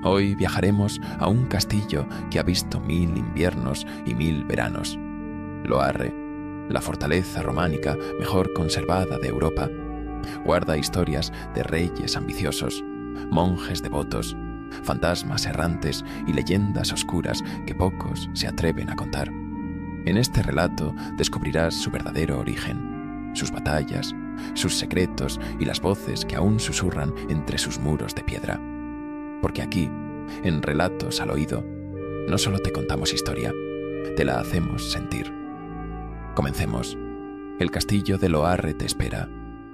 Hoy viajaremos a un castillo que ha visto 1000 inviernos y 1000 veranos. Loarre, la fortaleza románica mejor conservada de Europa, guarda historias de reyes ambiciosos, monjes devotos, fantasmas errantes y leyendas oscuras que pocos se atreven a contar. En este relato descubrirás su verdadero origen, sus batallas, sus secretos y las voces que aún susurran entre sus muros de piedra. Porque aquí, en Relatos al Oído, no solo te contamos historia, te la hacemos sentir. Comencemos. El castillo de Loarre te espera.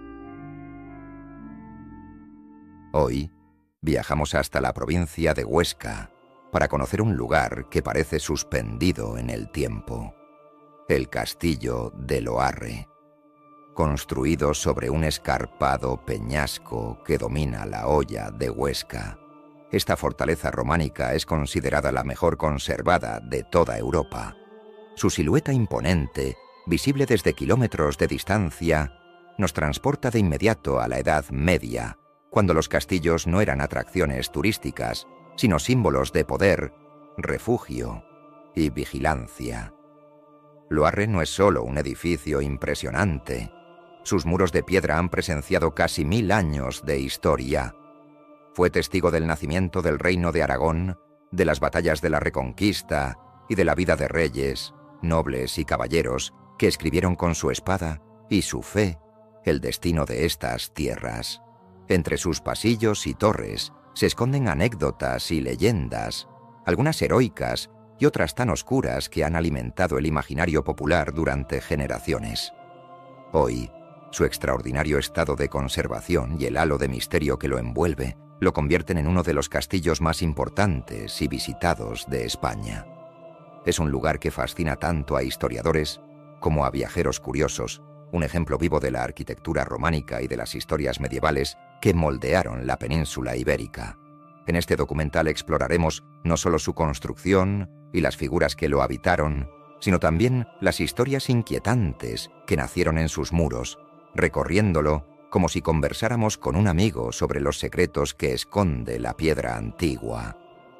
Hoy viajamos hasta la provincia de Huesca para conocer un lugar que parece suspendido en el tiempo. El castillo de Loarre, construido sobre un escarpado peñasco que domina la hoya de Huesca. Esta fortaleza románica es considerada la mejor conservada de toda Europa. Su silueta imponente, visible desde kilómetros de distancia, nos transporta de inmediato a la Edad Media, cuando los castillos no eran atracciones turísticas, sino símbolos de poder, refugio y vigilancia. Loarre no es solo un edificio impresionante. Sus muros de piedra han presenciado casi 1000 años de historia. Fue testigo del nacimiento del Reino de Aragón, de las batallas de la Reconquista y de la vida de reyes, nobles y caballeros que escribieron con su espada y su fe el destino de estas tierras. Entre sus pasillos y torres se esconden anécdotas y leyendas, algunas heroicas y otras tan oscuras que han alimentado el imaginario popular durante generaciones. Hoy, su extraordinario estado de conservación y el halo de misterio que lo envuelve lo convierten en uno de los castillos más importantes y visitados de España. Es un lugar que fascina tanto a historiadores como a viajeros curiosos, un ejemplo vivo de la arquitectura románica y de las historias medievales que moldearon la península ibérica. En este documental exploraremos no solo su construcción y las figuras que lo habitaron, sino también las historias inquietantes que nacieron en sus muros, recorriéndolo como si conversáramos con un amigo sobre los secretos que esconde la piedra antigua.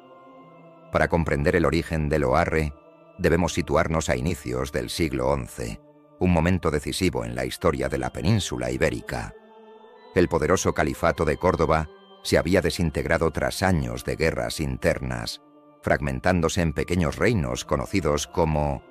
Para comprender el origen de Loarre, debemos situarnos a inicios del siglo XI, un momento decisivo en la historia de la península ibérica. El poderoso califato de Córdoba se había desintegrado tras años de guerras internas, fragmentándose en pequeños reinos conocidos como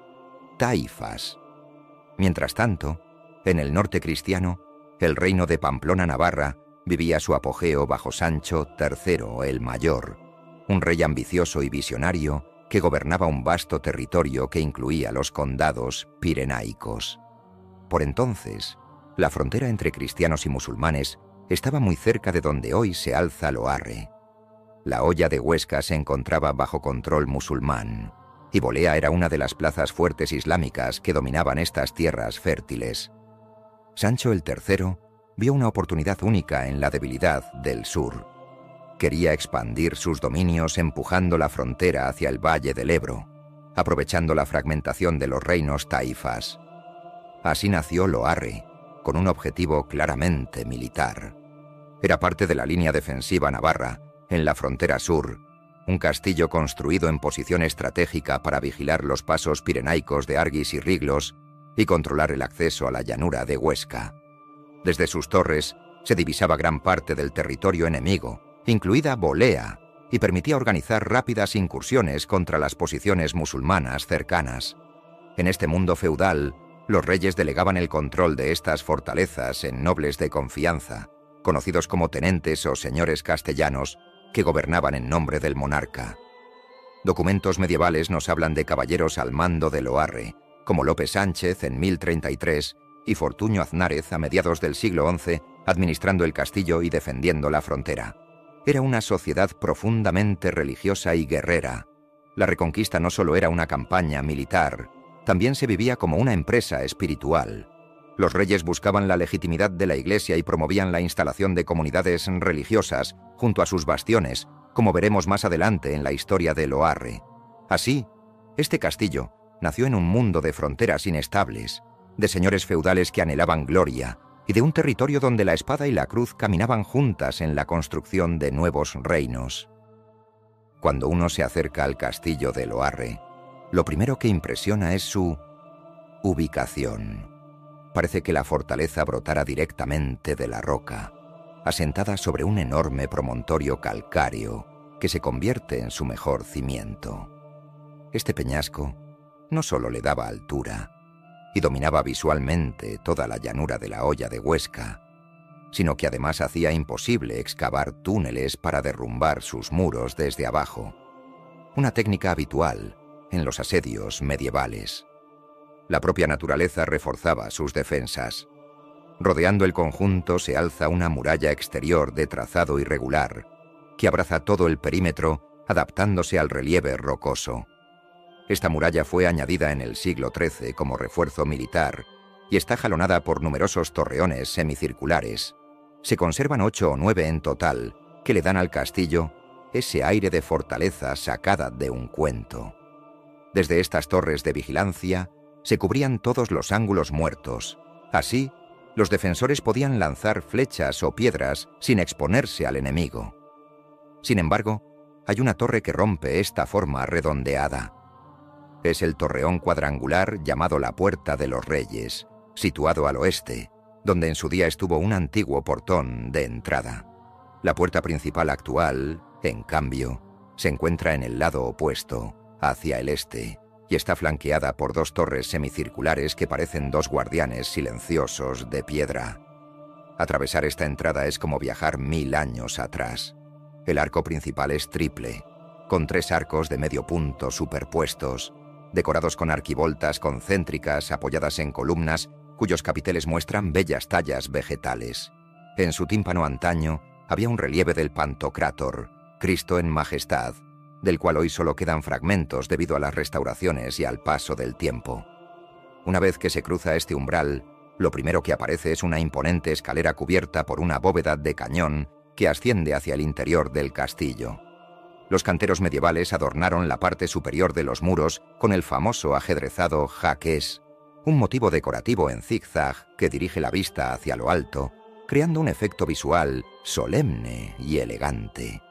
taifas. Mientras tanto, en el norte cristiano, el reino de Pamplona-Navarra vivía su apogeo bajo Sancho III el Mayor, un rey ambicioso y visionario que gobernaba un vasto territorio que incluía los condados pirenaicos. Por entonces, la frontera entre cristianos y musulmanes estaba muy cerca de donde hoy se alza Loarre. La hoya de Huesca se encontraba bajo control musulmán, y Bolea era una de las plazas fuertes islámicas que dominaban estas tierras fértiles. Sancho el III vio una oportunidad única en la debilidad del sur. Quería expandir sus dominios empujando la frontera hacia el valle del Ebro, aprovechando la fragmentación de los reinos taifas. Así nació Loarre, con un objetivo claramente militar. Era parte de la línea defensiva navarra, en la frontera sur, un castillo construido en posición estratégica para vigilar los pasos pirenaicos de Arguis y Riglos y controlar el acceso a la llanura de Huesca. Desde sus torres se divisaba gran parte del territorio enemigo, incluida Bolea, y permitía organizar rápidas incursiones contra las posiciones musulmanas cercanas. En este mundo feudal, los reyes delegaban el control de estas fortalezas en nobles de confianza, conocidos como tenentes o señores castellanos, que gobernaban en nombre del monarca. Documentos medievales nos hablan de caballeros al mando de Loarre, como Lope Sánchez en 1033 y Fortuño Aznárez a mediados del siglo XI, administrando el castillo y defendiendo la frontera. Era una sociedad profundamente religiosa y guerrera. La Reconquista no solo era una campaña militar, también se vivía como una empresa espiritual. Los reyes buscaban la legitimidad de la Iglesia y promovían la instalación de comunidades religiosas junto a sus bastiones, como veremos más adelante en la historia de Loarre. Así, este castillo nació en un mundo de fronteras inestables, de señores feudales que anhelaban gloria, y de un territorio donde la espada y la cruz caminaban juntas en la construcción de nuevos reinos. Cuando uno se acerca al castillo de Loarre, lo primero que impresiona es su ubicación. Parece que la fortaleza brotara directamente de la roca, asentada sobre un enorme promontorio calcáreo que se convierte en su mejor cimiento. Este peñasco no solo le daba altura y dominaba visualmente toda la llanura de la Hoya de Huesca, sino que además hacía imposible excavar túneles para derrumbar sus muros desde abajo, una técnica habitual en los asedios medievales. La propia naturaleza reforzaba sus defensas. Rodeando el conjunto se alza una muralla exterior de trazado irregular, que abraza todo el perímetro adaptándose al relieve rocoso. Esta muralla fue añadida en el siglo XIII como refuerzo militar y está jalonada por numerosos torreones semicirculares. Se conservan 8 o 9 en total, que le dan al castillo ese aire de fortaleza sacada de un cuento. Desde estas torres de vigilancia se cubrían todos los ángulos muertos. Así, los defensores podían lanzar flechas o piedras sin exponerse al enemigo. Sin embargo, hay una torre que rompe esta forma redondeada. Es el torreón cuadrangular llamado la Puerta de los Reyes, situado al oeste, donde en su día estuvo un antiguo portón de entrada. La puerta principal actual, en cambio, se encuentra en el lado opuesto, hacia el este, y está flanqueada por 2 torres semicirculares que parecen 2 guardianes silenciosos de piedra. Atravesar esta entrada es como viajar 1000 años atrás. El arco principal es triple, con 3 arcos de medio punto superpuestos, decorados con arquivoltas concéntricas apoyadas en columnas cuyos capiteles muestran bellas tallas vegetales. En su tímpano antaño había un relieve del Pantocrátor, Cristo en majestad, del cual hoy solo quedan fragmentos debido a las restauraciones y al paso del tiempo. Una vez que se cruza este umbral, lo primero que aparece es una imponente escalera cubierta por una bóveda de cañón que asciende hacia el interior del castillo. Los canteros medievales adornaron la parte superior de los muros con el famoso ajedrezado jaqués, un motivo decorativo en zigzag que dirige la vista hacia lo alto, creando un efecto visual solemne y elegante.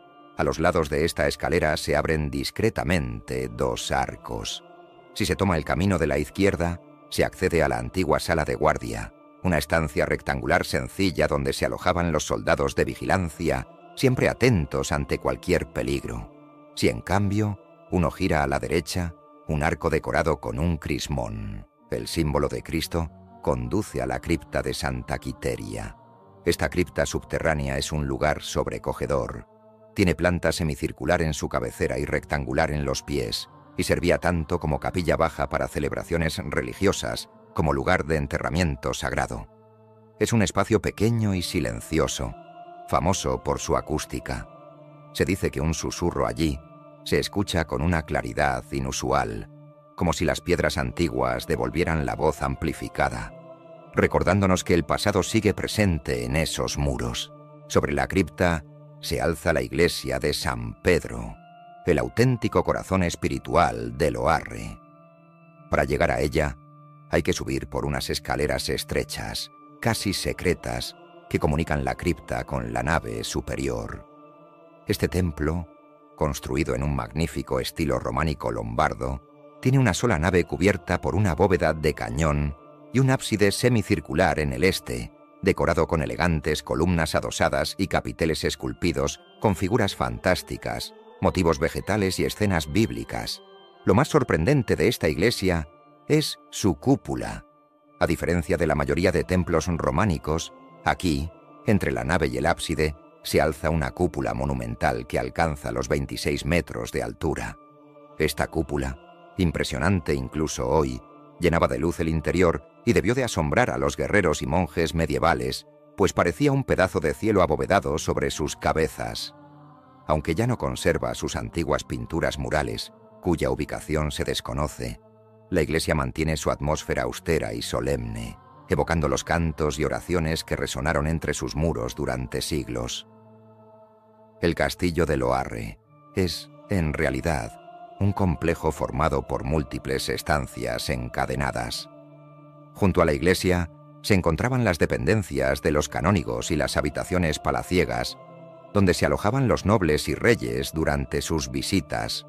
A los lados de esta escalera se abren discretamente 2 arcos. Si se toma el camino de la izquierda, se accede a la antigua sala de guardia, una estancia rectangular sencilla donde se alojaban los soldados de vigilancia, siempre atentos ante cualquier peligro. Si en cambio uno gira a la derecha, un arco decorado con un crismón, el símbolo de Cristo, conduce a la cripta de Santa Quiteria. Esta cripta subterránea es un lugar sobrecogedor. Tiene planta semicircular en su cabecera y rectangular en los pies, y servía tanto como capilla baja para celebraciones religiosas como lugar de enterramiento sagrado. Es un espacio pequeño y silencioso, famoso por su acústica. Se dice que un susurro allí se escucha con una claridad inusual, como si las piedras antiguas devolvieran la voz amplificada, recordándonos que el pasado sigue presente en esos muros. Sobre la cripta se alza la iglesia de San Pedro, el auténtico corazón espiritual de Loarre. Para llegar a ella, hay que subir por unas escaleras estrechas, casi secretas, que comunican la cripta con la nave superior. Este templo, construido en un magnífico estilo románico lombardo, tiene una sola nave cubierta por una bóveda de cañón y un ábside semicircular en el este, decorado con elegantes columnas adosadas y capiteles esculpidos con figuras fantásticas, motivos vegetales y escenas bíblicas. Lo más sorprendente de esta iglesia es su cúpula. A diferencia de la mayoría de templos románicos, aquí, entre la nave y el ábside, se alza una cúpula monumental que alcanza los 26 metros de altura. Esta cúpula, impresionante incluso hoy, llenaba de luz el interior y debió de asombrar a los guerreros y monjes medievales, pues parecía un pedazo de cielo abovedado sobre sus cabezas. Aunque ya no conserva sus antiguas pinturas murales, cuya ubicación se desconoce, la iglesia mantiene su atmósfera austera y solemne, evocando los cantos y oraciones que resonaron entre sus muros durante siglos. El castillo de Loarre es, en realidad, un complejo formado por múltiples estancias encadenadas. Junto a la iglesia se encontraban las dependencias de los canónigos y las habitaciones palaciegas, donde se alojaban los nobles y reyes durante sus visitas.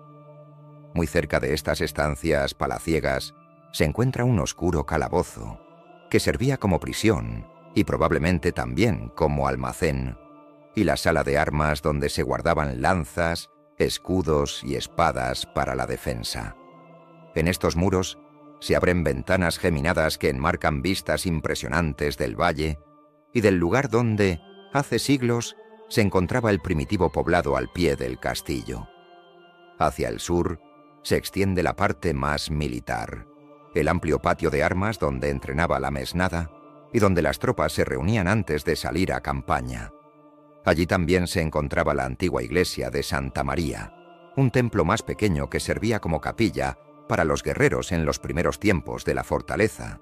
Muy cerca de estas estancias palaciegas se encuentra un oscuro calabozo, que servía como prisión y probablemente también como almacén, y la sala de armas donde se guardaban lanzas, escudos y espadas para la defensa. En estos muros se abren ventanas geminadas que enmarcan vistas impresionantes del valle y del lugar donde, hace siglos, se encontraba el primitivo poblado al pie del castillo. Hacia el sur se extiende la parte más militar, el amplio patio de armas donde entrenaba la mesnada y donde las tropas se reunían antes de salir a campaña. Allí también se encontraba la antigua iglesia de Santa María, un templo más pequeño que servía como capilla para los guerreros en los primeros tiempos de la fortaleza.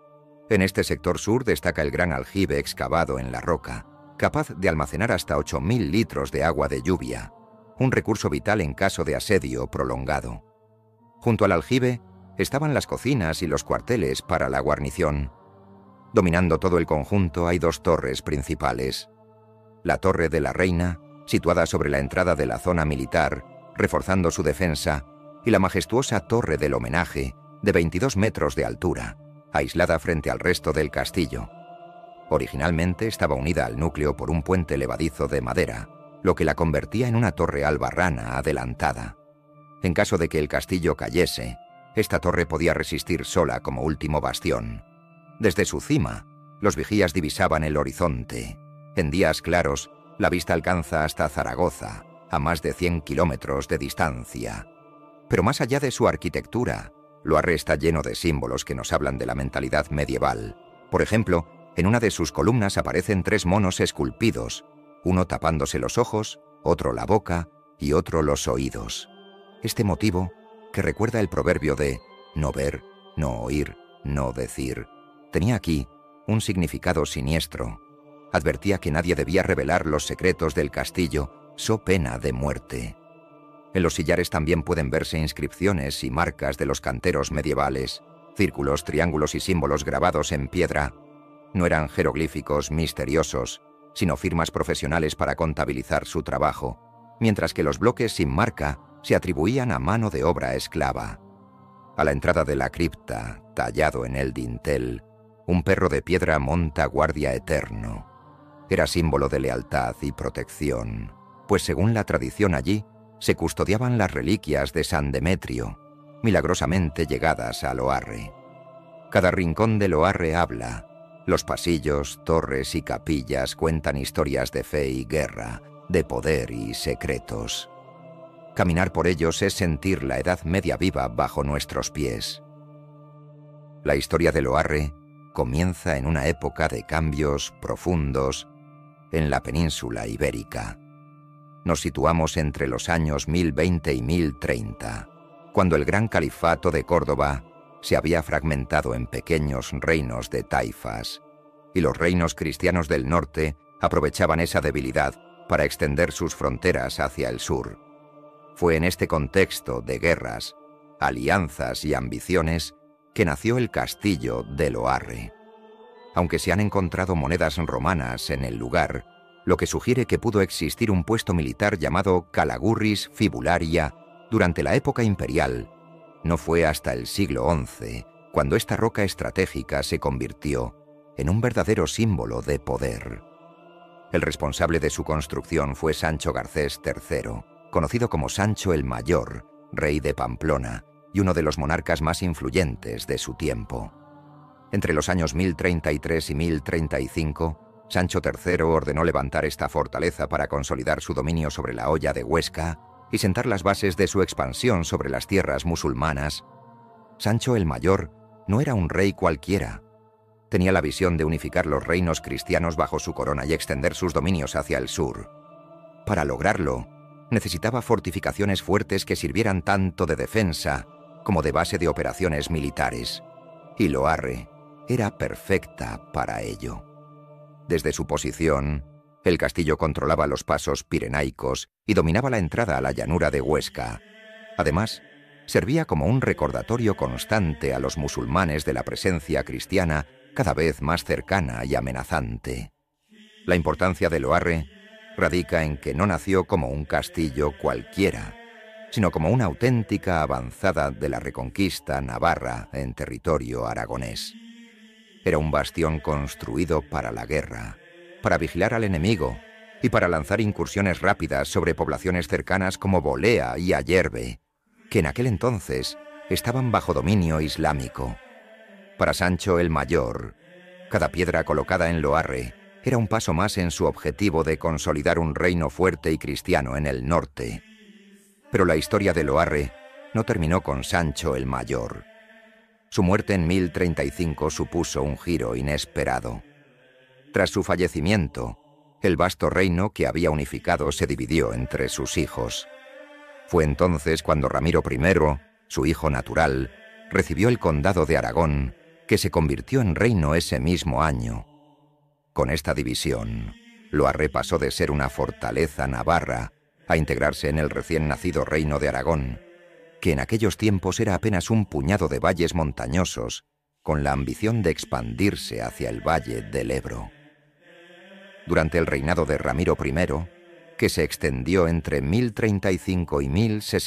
En este sector sur destaca el gran aljibe excavado en la roca, capaz de almacenar hasta 8.000 litros de agua de lluvia, un recurso vital en caso de asedio prolongado. Junto al aljibe estaban las cocinas y los cuarteles para la guarnición. Dominando todo el conjunto hay dos torres principales. La Torre de la Reina, situada sobre la entrada de la zona militar, reforzando su defensa, y la majestuosa Torre del Homenaje, de 22 metros de altura, aislada frente al resto del castillo. Originalmente estaba unida al núcleo por un puente levadizo de madera, lo que la convertía en una torre albarrana adelantada. En caso de que el castillo cayese, esta torre podía resistir sola como último bastión. Desde su cima, los vigías divisaban el horizonte. En días claros, la vista alcanza hasta Zaragoza, a más de 100 kilómetros de distancia. Pero más allá de su arquitectura, Loarre está lleno de símbolos que nos hablan de la mentalidad medieval. Por ejemplo, en una de sus columnas aparecen 3 monos esculpidos, uno tapándose los ojos, otro la boca y otro los oídos. Este motivo, que recuerda el proverbio de no ver, no oír, no decir, tenía aquí un significado siniestro. Advertía que nadie debía revelar los secretos del castillo, so pena de muerte. En los sillares también pueden verse inscripciones y marcas de los canteros medievales, círculos, triángulos y símbolos grabados en piedra. No eran jeroglíficos misteriosos, sino firmas profesionales para contabilizar su trabajo, mientras que los bloques sin marca se atribuían a mano de obra esclava. A la entrada de la cripta, tallado en el dintel, un perro de piedra monta guardia eterno. Era símbolo de lealtad y protección, pues según la tradición allí, se custodiaban las reliquias de San Demetrio, milagrosamente llegadas a Loarre. Cada rincón de Loarre habla. Los pasillos, torres y capillas cuentan historias de fe y guerra, de poder y secretos. Caminar por ellos es sentir la Edad Media viva bajo nuestros pies. La historia de Loarre comienza en una época de cambios profundos en la península ibérica. Nos situamos entre los años 1020 y 1030, cuando el gran califato de Córdoba se había fragmentado en pequeños reinos de taifas, y los reinos cristianos del norte aprovechaban esa debilidad para extender sus fronteras hacia el sur. Fue en este contexto de guerras, alianzas y ambiciones que nació el castillo de Loarre. Aunque se han encontrado monedas romanas en el lugar, lo que sugiere que pudo existir un puesto militar llamado Calagurris Fibularia durante la época imperial, no fue hasta el siglo XI cuando esta roca estratégica se convirtió en un verdadero símbolo de poder. El responsable de su construcción fue Sancho Garcés III, conocido como Sancho el Mayor, rey de Pamplona y uno de los monarcas más influyentes de su tiempo. Entre los años 1033 y 1035, Sancho III ordenó levantar esta fortaleza para consolidar su dominio sobre la Hoya de Huesca y sentar las bases de su expansión sobre las tierras musulmanas. Sancho el Mayor no era un rey cualquiera. Tenía la visión de unificar los reinos cristianos bajo su corona y extender sus dominios hacia el sur. Para lograrlo, necesitaba fortificaciones fuertes que sirvieran tanto de defensa como de base de operaciones militares. Y Loarre era perfecta para ello. Desde su posición, el castillo controlaba los pasos pirenaicos y dominaba la entrada a la llanura de Huesca. Además, servía como un recordatorio constante a los musulmanes de la presencia cristiana cada vez más cercana y amenazante. La importancia de Loarre radica en que no nació como un castillo cualquiera, sino como una auténtica avanzada de la reconquista navarra en territorio aragonés. Era un bastión construido para la guerra, para vigilar al enemigo y para lanzar incursiones rápidas sobre poblaciones cercanas como Bolea y Ayerbe, que en aquel entonces estaban bajo dominio islámico. Para Sancho el Mayor, cada piedra colocada en Loarre era un paso más en su objetivo de consolidar un reino fuerte y cristiano en el norte. Pero la historia de Loarre no terminó con Sancho el Mayor. Su muerte en 1035 supuso un giro inesperado. Tras su fallecimiento, el vasto reino que había unificado se dividió entre sus hijos. Fue entonces cuando Ramiro I, su hijo natural, recibió el condado de Aragón, que se convirtió en reino ese mismo año. Con esta división, Loarre pasó de ser una fortaleza navarra a integrarse en el recién nacido reino de Aragón, que en aquellos tiempos era apenas un puñado de valles montañosos, con la ambición de expandirse hacia el valle del Ebro. Durante el reinado de Ramiro I, que se extendió entre 1035 y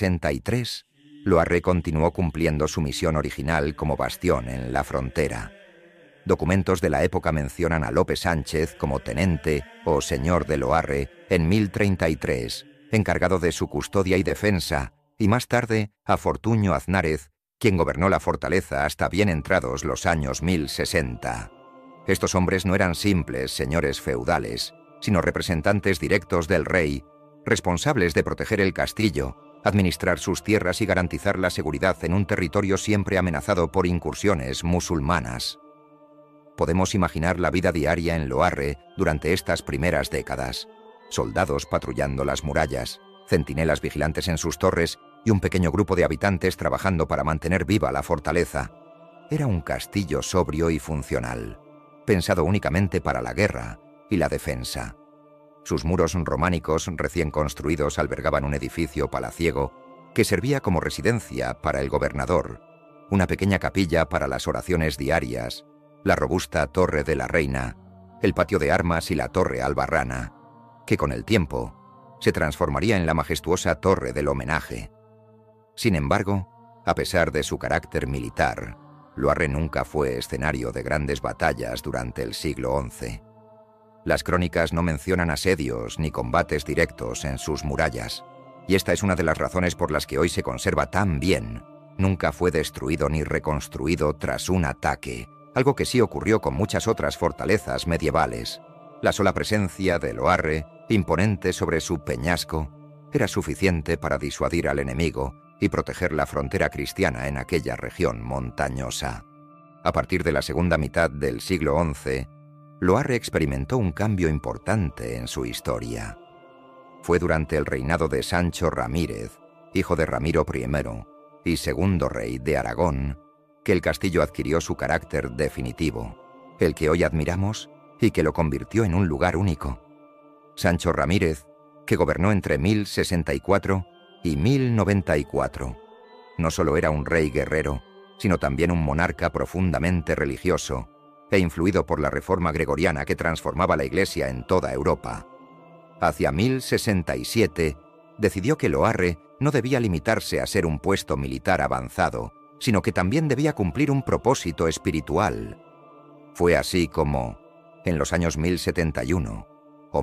1063, Loarre continuó cumpliendo su misión original como bastión en la frontera. Documentos de la época mencionan a Lope Sánchez como tenente o señor de Loarre en 1033, encargado de su custodia y defensa, y más tarde a Fortuño Aznárez, quien gobernó la fortaleza hasta bien entrados los años 1060. Estos hombres no eran simples señores feudales, sino representantes directos del rey, responsables de proteger el castillo, administrar sus tierras y garantizar la seguridad en un territorio siempre amenazado por incursiones musulmanas. Podemos imaginar la vida diaria en Loarre durante estas primeras décadas. Soldados patrullando las murallas, centinelas vigilantes en sus torres y un pequeño grupo de habitantes trabajando para mantener viva la fortaleza. Era un castillo sobrio y funcional, pensado únicamente para la guerra y la defensa. Sus muros románicos recién construidos albergaban un edificio palaciego que servía como residencia para el gobernador, una pequeña capilla para las oraciones diarias, la robusta Torre de la Reina, el patio de armas y la Torre Albarrana, que con el tiempo se transformaría en la majestuosa Torre del Homenaje. Sin embargo, a pesar de su carácter militar, Loarre nunca fue escenario de grandes batallas durante el siglo XI. Las crónicas no mencionan asedios ni combates directos en sus murallas, y esta es una de las razones por las que hoy se conserva tan bien. Nunca fue destruido ni reconstruido tras un ataque, algo que sí ocurrió con muchas otras fortalezas medievales. La sola presencia de Loarre, imponente sobre su peñasco, era suficiente para disuadir al enemigo y proteger la frontera cristiana en aquella región montañosa. A partir de la segunda mitad del siglo XI, Loarre experimentó un cambio importante en su historia. Fue durante el reinado de Sancho Ramírez, hijo de Ramiro I y segundo rey de Aragón, que el castillo adquirió su carácter definitivo, el que hoy admiramos y que lo convirtió en un lugar único. Sancho Ramírez, que gobernó entre 1064 y 1094, no solo era un rey guerrero, sino también un monarca profundamente religioso e influido por la reforma gregoriana que transformaba la Iglesia en toda Europa. Hacia 1067, decidió que Loarre no debía limitarse a ser un puesto militar avanzado, sino que también debía cumplir un propósito espiritual. Fue así como, en los años 1071 o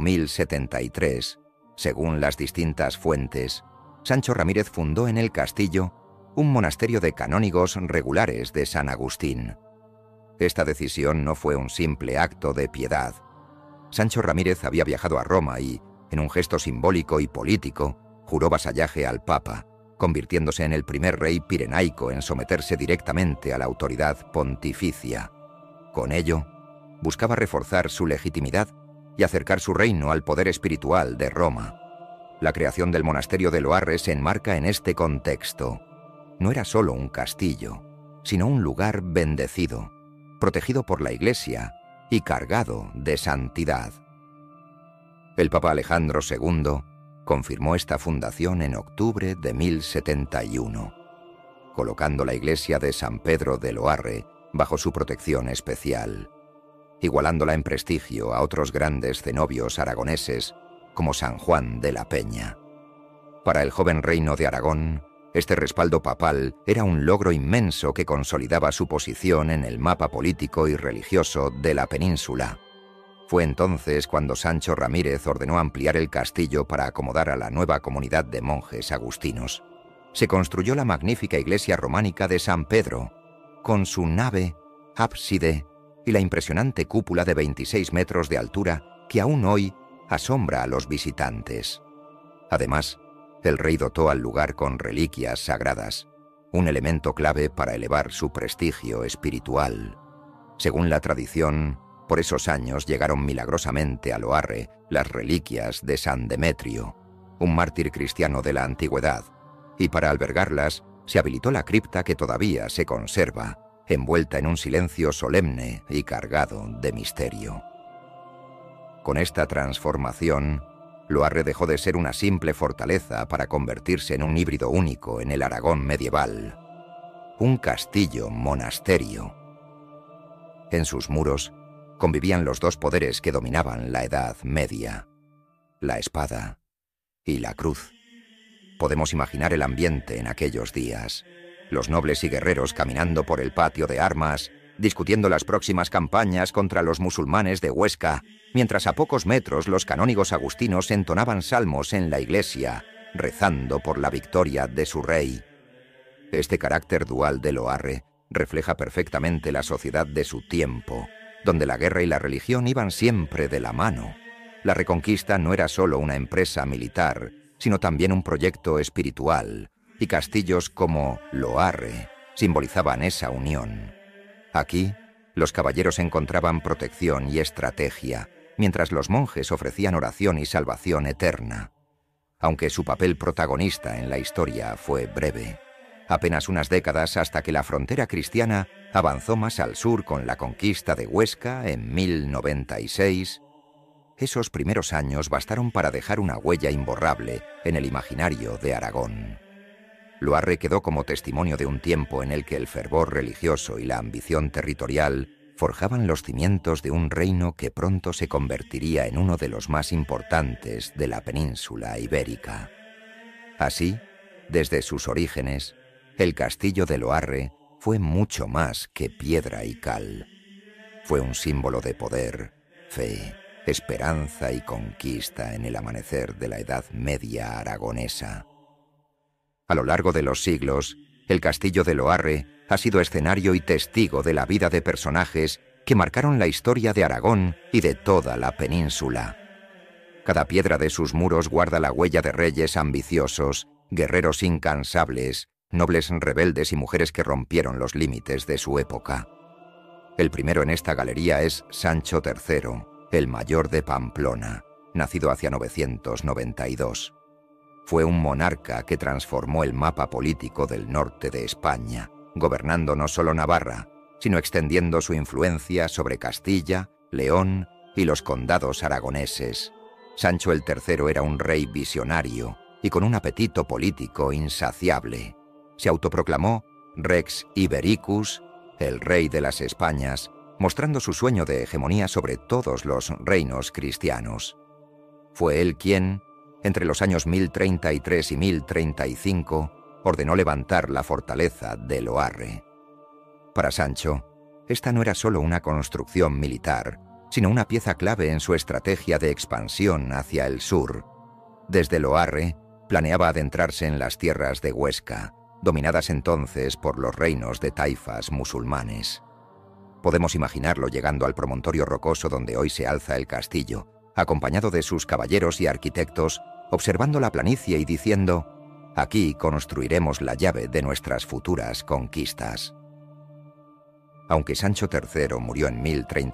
1073, según las distintas fuentes, Sancho Ramírez fundó en el castillo un monasterio de canónigos regulares de San Agustín. Esta decisión no fue un simple acto de piedad. Sancho Ramírez había viajado a Roma y, en un gesto simbólico y político, juró vasallaje al Papa, convirtiéndose en el primer rey pirenaico en someterse directamente a la autoridad pontificia. Con ello, buscaba reforzar su legitimidad y acercar su reino al poder espiritual de Roma. La creación del monasterio de Loarre se enmarca en este contexto. No era solo un castillo, sino un lugar bendecido, protegido por la Iglesia y cargado de santidad. El Papa Alejandro II confirmó esta fundación en octubre de 1071, colocando la iglesia de San Pedro de Loarre bajo su protección especial, igualándola en prestigio a otros grandes cenobios aragoneses como San Juan de la Peña. Para el joven reino de Aragón, este respaldo papal era un logro inmenso que consolidaba su posición en el mapa político y religioso de la península. Fue entonces cuando Sancho Ramírez ordenó ampliar el castillo para acomodar a la nueva comunidad de monjes agustinos. Se construyó la magnífica iglesia románica de San Pedro, con su nave, ábside y la impresionante cúpula de 26 metros de altura que aún hoy asombra a los visitantes. Además, el rey dotó al lugar con reliquias sagradas, un elemento clave para elevar su prestigio espiritual. Según la tradición, por esos años llegaron milagrosamente a Loarre las reliquias de San Demetrio, un mártir cristiano de la antigüedad, y para albergarlas se habilitó la cripta que todavía se conserva, envuelta en un silencio solemne y cargado de misterio. Con esta transformación, Loarre dejó de ser una simple fortaleza para convertirse en un híbrido único en el Aragón medieval, un castillo-monasterio. En sus muros convivían los dos poderes que dominaban la Edad Media, la espada y la cruz. Podemos imaginar el ambiente en aquellos días, los nobles y guerreros caminando por el patio de armas, discutiendo las próximas campañas contra los musulmanes de Huesca, mientras a pocos metros los canónigos agustinos entonaban salmos en la iglesia, rezando por la victoria de su rey. Este carácter dual de Loarre refleja perfectamente la sociedad de su tiempo, donde la guerra y la religión iban siempre de la mano. La reconquista no era solo una empresa militar, sino también un proyecto espiritual, y castillos como Loarre simbolizaban esa unión. Aquí, los caballeros encontraban protección y estrategia, mientras los monjes ofrecían oración y salvación eterna. Aunque su papel protagonista en la historia fue breve, apenas unas décadas hasta que la frontera cristiana avanzó más al sur con la conquista de Huesca en 1096, esos primeros años bastaron para dejar una huella imborrable en el imaginario de Aragón. Loarre quedó como testimonio de un tiempo en el que el fervor religioso y la ambición territorial forjaban los cimientos de un reino que pronto se convertiría en uno de los más importantes de la península ibérica. Así, desde sus orígenes, el castillo de Loarre fue mucho más que piedra y cal. Fue un símbolo de poder, fe, esperanza y conquista en el amanecer de la Edad Media aragonesa. A lo largo de los siglos, el castillo de Loarre ha sido escenario y testigo de la vida de personajes que marcaron la historia de Aragón y de toda la península. Cada piedra de sus muros guarda la huella de reyes ambiciosos, guerreros incansables, nobles rebeldes y mujeres que rompieron los límites de su época. El primero en esta galería es Sancho III, el mayor de Pamplona, nacido hacia 992. Fue un monarca que transformó el mapa político del norte de España, gobernando no solo Navarra, sino extendiendo su influencia sobre Castilla, León y los condados aragoneses. Sancho el III era un rey visionario y con un apetito político insaciable. Se autoproclamó Rex Ibericus, el rey de las Españas, mostrando su sueño de hegemonía sobre todos los reinos cristianos. Fue él quien, entre los años 1033 y 1035, ordenó levantar la fortaleza de Loarre. Para Sancho, esta no era solo una construcción militar, sino una pieza clave en su estrategia de expansión hacia el sur. Desde Loarre, planeaba adentrarse en las tierras de Huesca, dominadas entonces por los reinos de taifas musulmanes. Podemos imaginarlo llegando al promontorio rocoso donde hoy se alza el castillo, acompañado de sus caballeros y arquitectos, observando la planicie y diciendo: «Aquí construiremos la llave de nuestras futuras conquistas». Aunque Sancho III murió en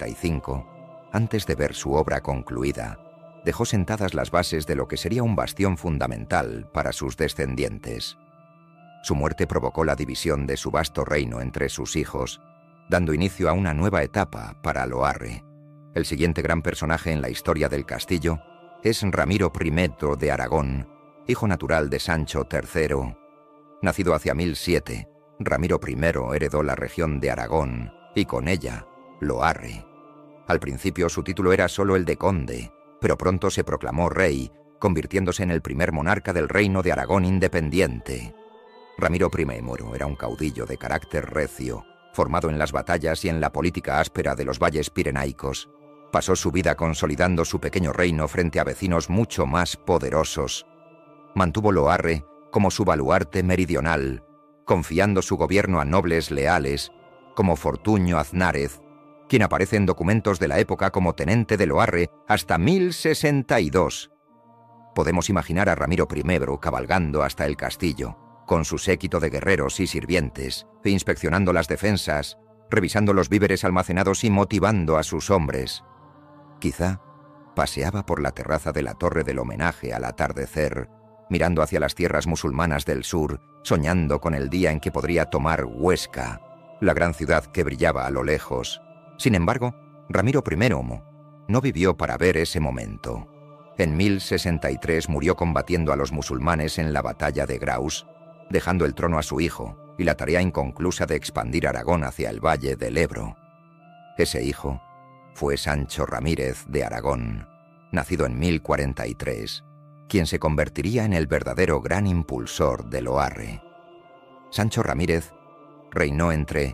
1035, antes de ver su obra concluida, dejó sentadas las bases de lo que sería un bastión fundamental para sus descendientes. Su muerte provocó la división de su vasto reino entre sus hijos, dando inicio a una nueva etapa para Loarre. El siguiente gran personaje en la historia del castillo es Ramiro I de Aragón, hijo natural de Sancho III. Nacido hacia 1007, Ramiro I heredó la región de Aragón y con ella Loarre. Al principio su título era solo el de conde, pero pronto se proclamó rey, convirtiéndose en el primer monarca del reino de Aragón independiente. Ramiro I Moro era un caudillo de carácter recio, formado en las batallas y en la política áspera de los valles pirenaicos. Pasó su vida consolidando su pequeño reino frente a vecinos mucho más poderosos. Mantuvo Loarre como su baluarte meridional, confiando su gobierno a nobles leales, como Fortuño Aznárez, quien aparece en documentos de la época como tenente de Loarre hasta 1062. Podemos imaginar a Ramiro I cabalgando hasta el castillo, con su séquito de guerreros y sirvientes, inspeccionando las defensas, revisando los víveres almacenados y motivando a sus hombres. Quizá paseaba por la terraza de la Torre del Homenaje al atardecer, mirando hacia las tierras musulmanas del sur, soñando con el día en que podría tomar Huesca, la gran ciudad que brillaba a lo lejos. Sin embargo, Ramiro I no vivió para ver ese momento. En 1063 murió combatiendo a los musulmanes en la batalla de Graus, dejando el trono a su hijo y la tarea inconclusa de expandir Aragón hacia el valle del Ebro. Ese hijo fue Sancho Ramírez de Aragón, nacido en 1043, quien se convertiría en el verdadero gran impulsor de Loarre. Sancho Ramírez reinó entre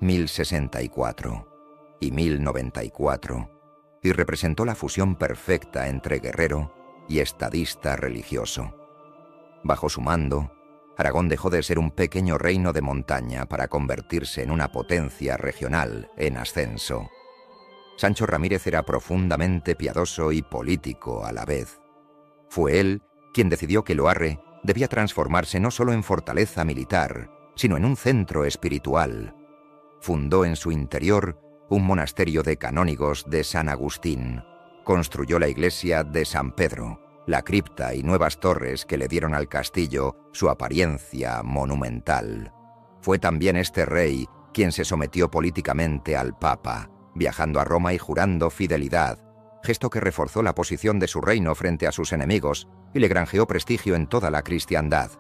1064 y 1094 y representó la fusión perfecta entre guerrero y estadista religioso. Bajo su mando, Aragón dejó de ser un pequeño reino de montaña para convertirse en una potencia regional en ascenso. Sancho Ramírez era profundamente piadoso y político a la vez. Fue él quien decidió que Loarre debía transformarse no solo en fortaleza militar, sino en un centro espiritual. Fundó en su interior un monasterio de canónigos de San Agustín. Construyó la iglesia de San Pedro, la cripta y nuevas torres que le dieron al castillo su apariencia monumental. Fue también este rey quien se sometió políticamente al Papa, viajando a Roma y jurando fidelidad, gesto que reforzó la posición de su reino frente a sus enemigos y le granjeó prestigio en toda la cristiandad.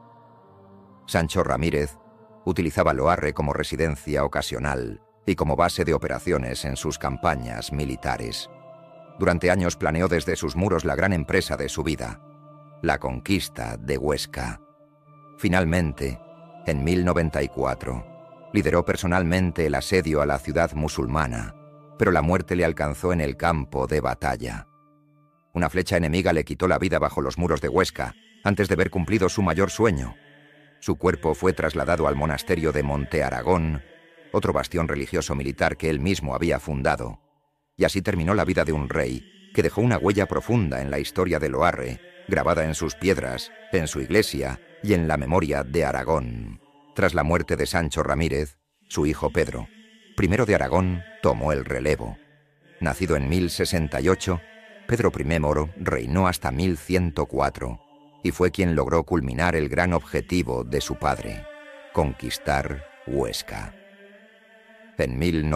Sancho Ramírez utilizaba Loarre como residencia ocasional y como base de operaciones en sus campañas militares. Durante años planeó desde sus muros la gran empresa de su vida, la conquista de Huesca. Finalmente, en 1094, lideró personalmente el asedio a la ciudad musulmana, pero la muerte le alcanzó en el campo de batalla. Una flecha enemiga le quitó la vida bajo los muros de Huesca, antes de haber cumplido su mayor sueño. Su cuerpo fue trasladado al monasterio de Monte Aragón, otro bastión religioso militar que él mismo había fundado. Y así terminó la vida de un rey que dejó una huella profunda en la historia de Loarre, grabada en sus piedras, en su iglesia y en la memoria de Aragón. Tras la muerte de Sancho Ramírez, su hijo Pedro, I de Aragón, tomó el relevo. Nacido en 1068, Pedro I Moro reinó hasta 1104 y fue quien logró culminar el gran objetivo de su padre, conquistar Huesca. En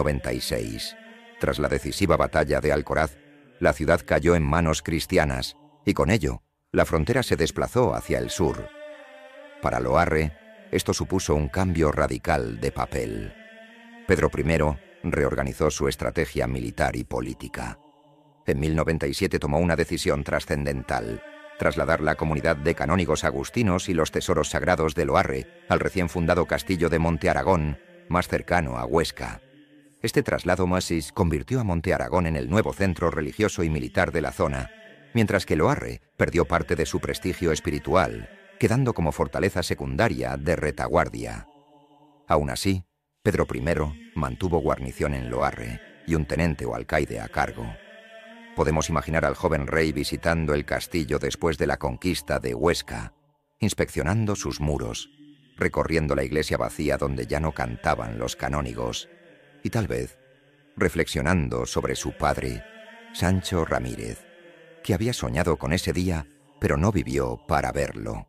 1096, tras la decisiva batalla de Alcoraz, la ciudad cayó en manos cristianas y con ello la frontera se desplazó hacia el sur. Para Loarre, esto supuso un cambio radical de papel. Pedro I reorganizó su estrategia militar y política. En 1097 tomó una decisión trascendental: trasladar la comunidad de canónigos agustinos y los tesoros sagrados de Loarre al recién fundado castillo de Monte Aragón, más cercano a Huesca. Este traslado masis convirtió a Monte Aragón en el nuevo centro religioso y militar de la zona, mientras que Loarre perdió parte de su prestigio espiritual, quedando como fortaleza secundaria de retaguardia. Aún así, Pedro I mantuvo guarnición en Loarre y un tenente o alcaide a cargo. Podemos imaginar al joven rey visitando el castillo después de la conquista de Huesca, inspeccionando sus muros, recorriendo la iglesia vacía donde ya no cantaban los canónigos, y tal vez reflexionando sobre su padre, Sancho Ramírez, que había soñado con ese día, pero no vivió para verlo.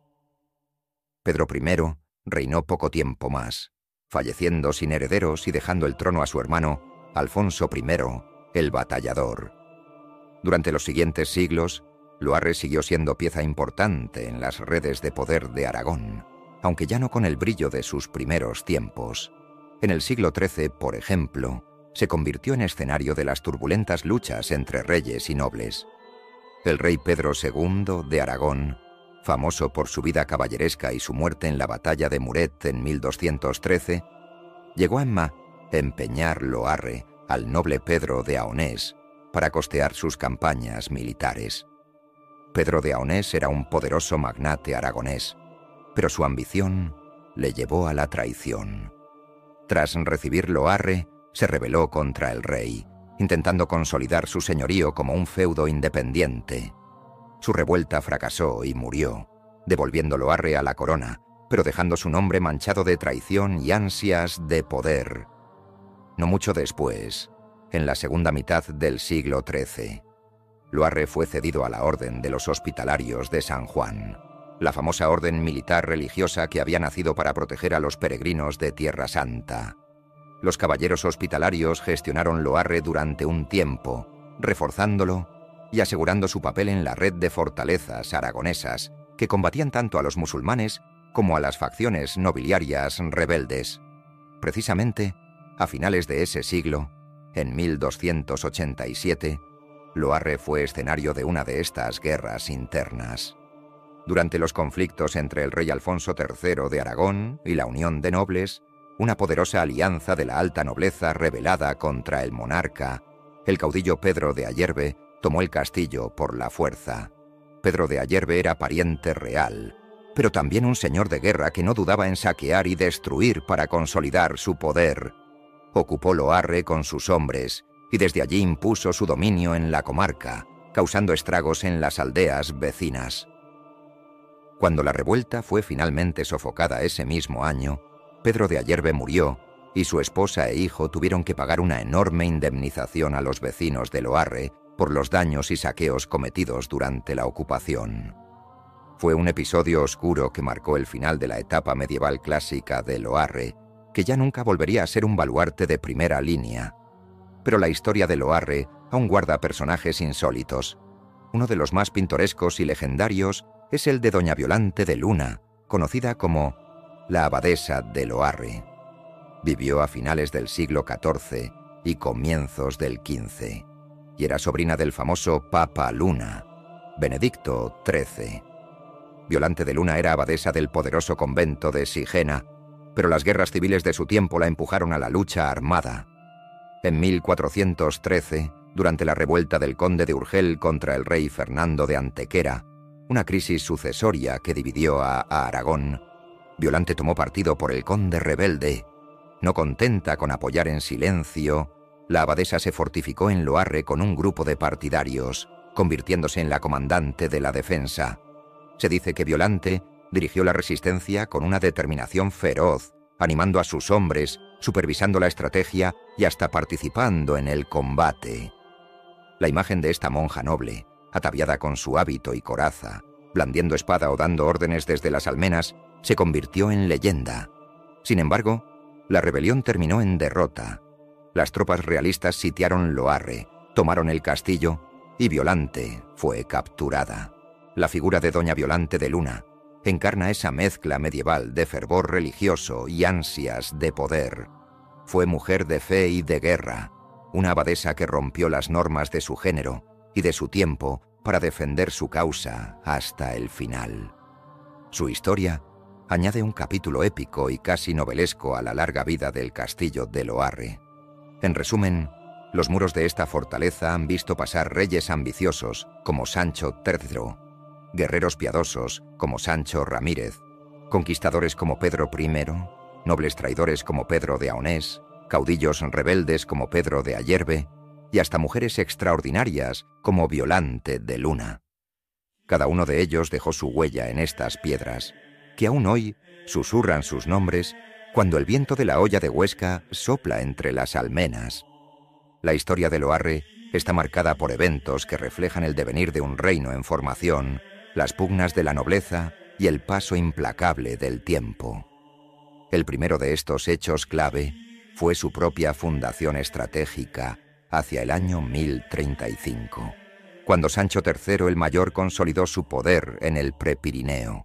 Pedro I reinó poco tiempo más, falleciendo sin herederos y dejando el trono a su hermano, Alfonso I, el Batallador. Durante los siguientes siglos, Loarre siguió siendo pieza importante en las redes de poder de Aragón, aunque ya no con el brillo de sus primeros tiempos. En el siglo XIII, por ejemplo, se convirtió en escenario de las turbulentas luchas entre reyes y nobles. El rey Pedro II de Aragón, famoso por su vida caballeresca y su muerte en la batalla de Muret en 1213, llegó a empeñar loarre al noble Pedro de Aonés para costear sus campañas militares. Pedro de Aonés era un poderoso magnate aragonés, pero su ambición le llevó a la traición. Tras recibir loarre, se rebeló contra el rey, intentando consolidar su señorío como un feudo independiente. Su revuelta fracasó y murió, devolviendo loarre a la corona, pero dejando su nombre manchado de traición y ansias de poder. No mucho después, en la segunda mitad del siglo XIII, Loarre fue cedido a la Orden de los Hospitalarios de San Juan, la famosa orden militar religiosa que había nacido para proteger a los peregrinos de Tierra Santa. Los caballeros hospitalarios gestionaron Loarre durante un tiempo, reforzándolo y asegurando su papel en la red de fortalezas aragonesas que combatían tanto a los musulmanes como a las facciones nobiliarias rebeldes. Precisamente, a finales de ese siglo, en 1287, Loarre fue escenario de una de estas guerras internas. Durante los conflictos entre el rey Alfonso III de Aragón y la Unión de Nobles, una poderosa alianza de la alta nobleza rebelada contra el monarca, el caudillo Pedro de Ayerbe tomó el castillo por la fuerza. Pedro de Ayerbe era pariente real, pero también un señor de guerra que no dudaba en saquear y destruir para consolidar su poder. Ocupó Loarre con sus hombres y desde allí impuso su dominio en la comarca, causando estragos en las aldeas vecinas. Cuando la revuelta fue finalmente sofocada ese mismo año, Pedro de Ayerbe murió y su esposa e hijo tuvieron que pagar una enorme indemnización a los vecinos de Loarre por los daños y saqueos cometidos durante la ocupación. Fue un episodio oscuro que marcó el final de la etapa medieval clásica de Loarre, que ya nunca volvería a ser un baluarte de primera línea. Pero la historia de Loarre aún guarda personajes insólitos. Uno de los más pintorescos y legendarios es el de doña Violante de Luna, conocida como la abadesa de Loarre. Vivió a finales del siglo XIV y comienzos del XV, y era sobrina del famoso Papa Luna, Benedicto XIII. Violante de Luna era abadesa del poderoso convento de Sigena, pero las guerras civiles de su tiempo la empujaron a la lucha armada. En 1413, durante la revuelta del conde de Urgel contra el rey Fernando de Antequera, una crisis sucesoria que dividió a Aragón, Violante tomó partido por el conde rebelde. No contenta con apoyar en silencio, la abadesa se fortificó en Loarre con un grupo de partidarios, convirtiéndose en la comandante de la defensa. Se dice que Violante dirigió la resistencia con una determinación feroz, animando a sus hombres, supervisando la estrategia y hasta participando en el combate. La imagen de esta monja noble, ataviada con su hábito y coraza, blandiendo espada o dando órdenes desde las almenas, se convirtió en leyenda. Sin embargo, la rebelión terminó en derrota. Las tropas realistas sitiaron Loarre, tomaron el castillo y Violante fue capturada. La figura de doña Violante de Luna encarna esa mezcla medieval de fervor religioso y ansias de poder. Fue mujer de fe y de guerra, una abadesa que rompió las normas de su género y de su tiempo para defender su causa hasta el final. Su historia añade un capítulo épico y casi novelesco a la larga vida del castillo de Loarre. En resumen, los muros de esta fortaleza han visto pasar reyes ambiciosos como Sancho III, guerreros piadosos como Sancho Ramírez, conquistadores como Pedro I, nobles traidores como Pedro de Aonés, caudillos rebeldes como Pedro de Ayerbe y hasta mujeres extraordinarias como Violante de Luna. Cada uno de ellos dejó su huella en estas piedras, que aún hoy susurran sus nombres cuando el viento de la olla de Huesca sopla entre las almenas. La historia de Loarre está marcada por eventos que reflejan el devenir de un reino en formación, las pugnas de la nobleza y el paso implacable del tiempo. El primero de estos hechos clave fue su propia fundación estratégica hacia el año 1035, cuando Sancho III el Mayor consolidó su poder en el Prepirineo.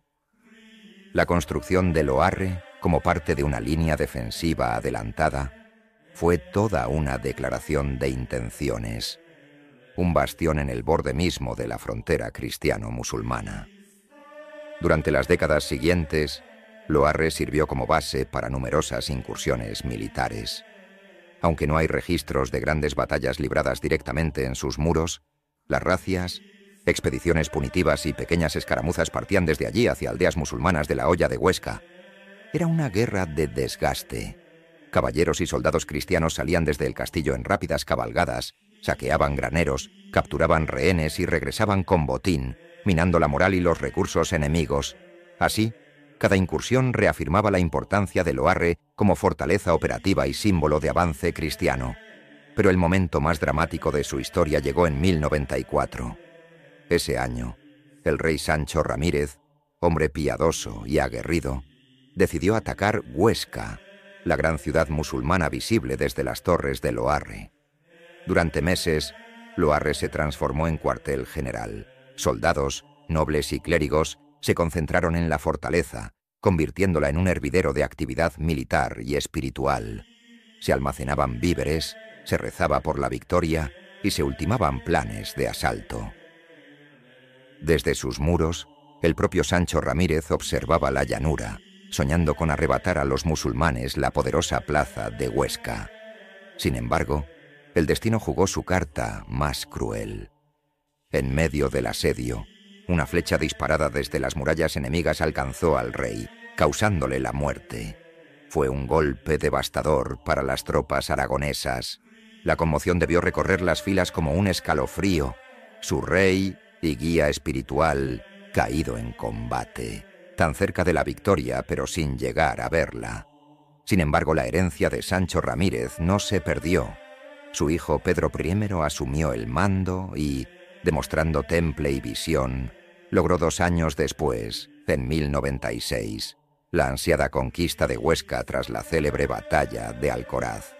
La construcción de Loarre, como parte de una línea defensiva adelantada, fue toda una declaración de intenciones. un bastión en el borde mismo de la frontera cristiano-musulmana. Durante las décadas siguientes, Loarre sirvió como base para numerosas incursiones militares. Aunque no hay registros de grandes batallas libradas directamente en sus muros, las razias, expediciones punitivas y pequeñas escaramuzas partían desde allí hacia aldeas musulmanas de la Hoya de Huesca. Era una guerra de desgaste. Caballeros y soldados cristianos salían desde el castillo en rápidas cabalgadas, saqueaban graneros, capturaban rehenes y regresaban con botín, minando la moral y los recursos enemigos. Así, cada incursión reafirmaba la importancia de Loarre como fortaleza operativa y símbolo de avance cristiano. Pero el momento más dramático de su historia llegó en 1094. Ese año, el rey Sancho Ramírez, hombre piadoso y aguerrido, decidió atacar Huesca, la gran ciudad musulmana visible desde las torres de Loarre. Durante meses, Loarre se transformó en cuartel general. Soldados, nobles y clérigos se concentraron en la fortaleza, convirtiéndola en un hervidero de actividad militar y espiritual. Se almacenaban víveres, se rezaba por la victoria y se ultimaban planes de asalto. Desde sus muros, el propio Sancho Ramírez observaba la llanura, soñando con arrebatar a los musulmanes la poderosa plaza de Huesca. Sin embargo, el destino jugó su carta más cruel. En medio del asedio, una flecha disparada desde las murallas enemigas alcanzó al rey, causándole la muerte. Fue un golpe devastador para las tropas aragonesas. La conmoción debió recorrer las filas como un escalofrío. Su rey y guía espiritual caído en combate, tan cerca de la victoria pero sin llegar a verla. Sin embargo, la herencia de Sancho Ramírez no se perdió. Su hijo Pedro I asumió el mando y, demostrando temple y visión, logró 2 años después, en 1096, la ansiada conquista de Huesca tras la célebre batalla de Alcoraz.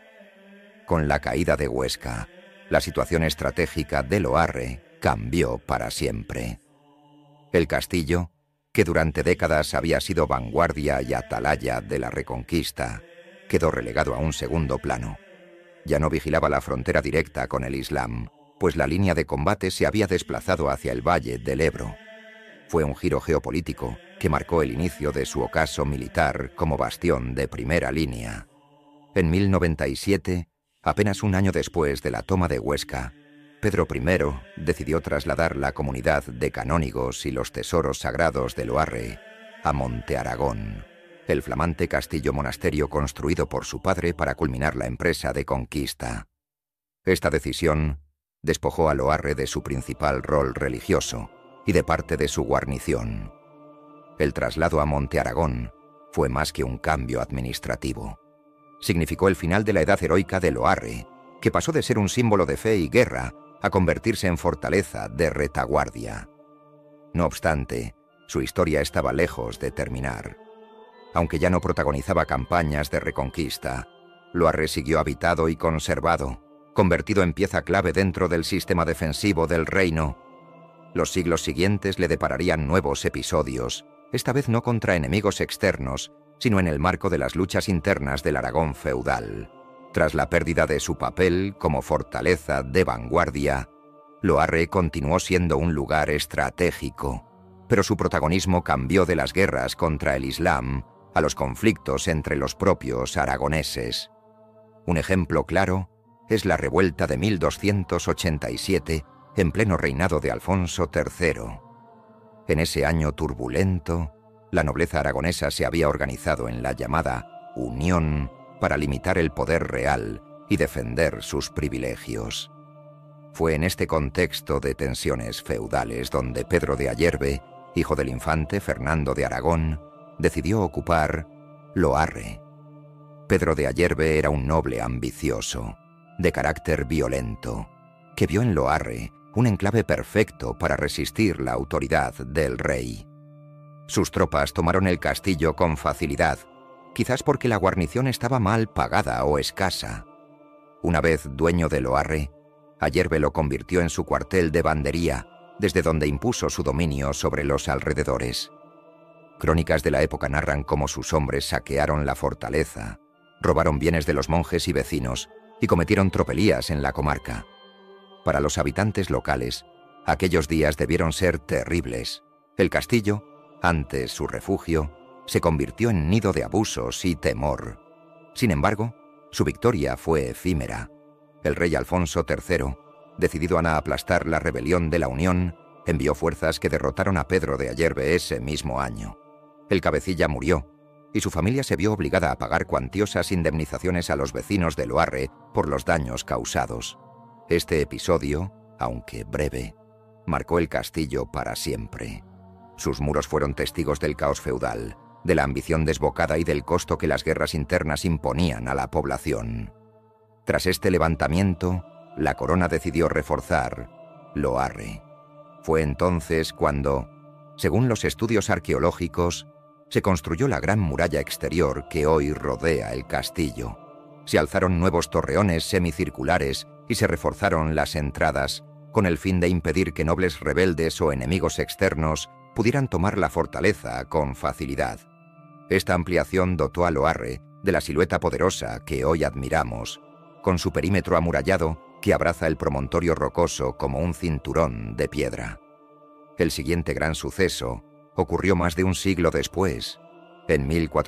Con la caída de Huesca, la situación estratégica de Loarre cambió para siempre. El castillo, que durante décadas había sido vanguardia y atalaya de la Reconquista, quedó relegado a un segundo plano. Ya no vigilaba la frontera directa con el Islam, pues la línea de combate se había desplazado hacia el valle del Ebro. Fue un giro geopolítico que marcó el inicio de su ocaso militar como bastión de primera línea. En 1097, apenas un año después de la toma de Huesca, Pedro I decidió trasladar la comunidad de canónigos y los tesoros sagrados de Loarre a Monte Aragón, el flamante castillo-monasterio construido por su padre para culminar la empresa de conquista. Esta decisión despojó a Loarre de su principal rol religioso y de parte de su guarnición. El traslado a Monte Aragón fue más que un cambio administrativo. Significó el final de la edad heroica de Loarre, que pasó de ser un símbolo de fe y guerra a convertirse en fortaleza de retaguardia. No obstante, su historia estaba lejos de terminar. Aunque ya no protagonizaba campañas de reconquista, Loarre siguió habitado y conservado, convertido en pieza clave dentro del sistema defensivo del reino. Los siglos siguientes le depararían nuevos episodios, esta vez no contra enemigos externos, sino en el marco de las luchas internas del Aragón feudal. Tras la pérdida de su papel como fortaleza de vanguardia, Loarre continuó siendo un lugar estratégico, pero su protagonismo cambió de las guerras contra el Islam a los conflictos entre los propios aragoneses. Un ejemplo claro es la revuelta de 1287 en pleno reinado de Alfonso III. En ese año turbulento, la nobleza aragonesa se había organizado en la llamada Unión para limitar el poder real y defender sus privilegios. Fue en este contexto de tensiones feudales donde Pedro de Ayerbe, hijo del infante Fernando de Aragón, decidió ocupar Loarre. Pedro de Ayerbe era un noble ambicioso, de carácter violento, que vio en Loarre un enclave perfecto para resistir la autoridad del rey. Sus tropas tomaron el castillo con facilidad, quizás porque la guarnición estaba mal pagada o escasa. Una vez dueño de Loarre, Ayerbe lo convirtió en su cuartel de bandería, desde donde impuso su dominio sobre los alrededores. Crónicas de la época narran cómo sus hombres saquearon la fortaleza, robaron bienes de los monjes y vecinos y cometieron tropelías en la comarca. Para los habitantes locales, aquellos días debieron ser terribles. El castillo, antes su refugio, se convirtió en nido de abusos y temor. Sin embargo, su victoria fue efímera. El rey Alfonso III, decidido a aplastar la rebelión de la Unión, envió fuerzas que derrotaron a Pedro de Ayerbe ese mismo año. El cabecilla murió, y su familia se vio obligada a pagar cuantiosas indemnizaciones a los vecinos de Loarre por los daños causados. Este episodio, aunque breve, marcó el castillo para siempre. Sus muros fueron testigos del caos feudal, de la ambición desbocada y del costo que las guerras internas imponían a la población. Tras este levantamiento, la corona decidió reforzar Loarre. Fue entonces cuando, según los estudios arqueológicos, se construyó la gran muralla exterior que hoy rodea el castillo. Se alzaron nuevos torreones semicirculares y se reforzaron las entradas, con el fin de impedir que nobles rebeldes o enemigos externos pudieran tomar la fortaleza con facilidad. Esta ampliación dotó a Loarre de la silueta poderosa que hoy admiramos, con su perímetro amurallado que abraza el promontorio rocoso como un cinturón de piedra. El siguiente gran suceso ocurrió más de un siglo después, en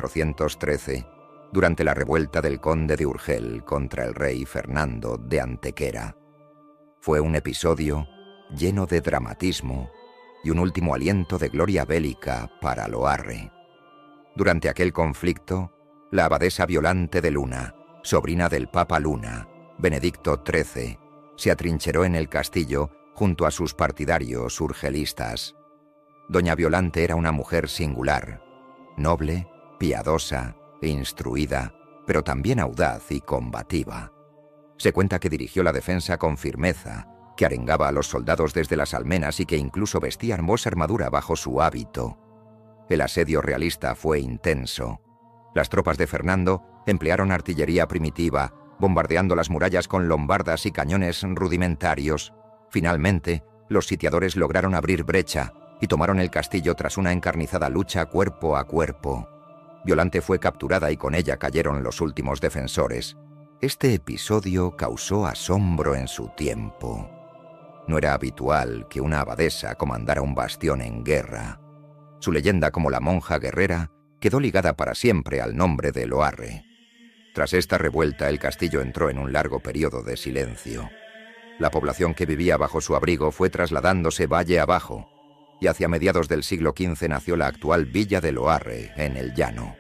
1413, durante la revuelta del conde de Urgel contra el rey Fernando de Antequera. Fue un episodio lleno de dramatismo y un último aliento de gloria bélica para Loarre. Durante aquel conflicto, la abadesa Violante de Luna, sobrina del Papa Luna, Benedicto XIII, se atrincheró en el castillo junto a sus partidarios urgelistas. Doña Violante era una mujer singular, noble, piadosa, instruida, pero también audaz y combativa. Se cuenta que dirigió la defensa con firmeza, que arengaba a los soldados desde las almenas y que incluso vestía hermosa armadura bajo su hábito. El asedio realista fue intenso. Las tropas de Fernando emplearon artillería primitiva, bombardeando las murallas con lombardas y cañones rudimentarios. Finalmente, los sitiadores lograron abrir brecha y tomaron el castillo tras una encarnizada lucha cuerpo a cuerpo. Violante fue capturada y con ella cayeron los últimos defensores. Este episodio causó asombro en su tiempo. No era habitual que una abadesa comandara un bastión en guerra. Su leyenda como la monja guerrera quedó ligada para siempre al nombre de Loarre. Tras esta revuelta, el castillo entró en un largo periodo de silencio. La población que vivía bajo su abrigo fue trasladándose valle abajo, y hacia mediados del siglo XV nació la actual villa de Loarre, en el llano.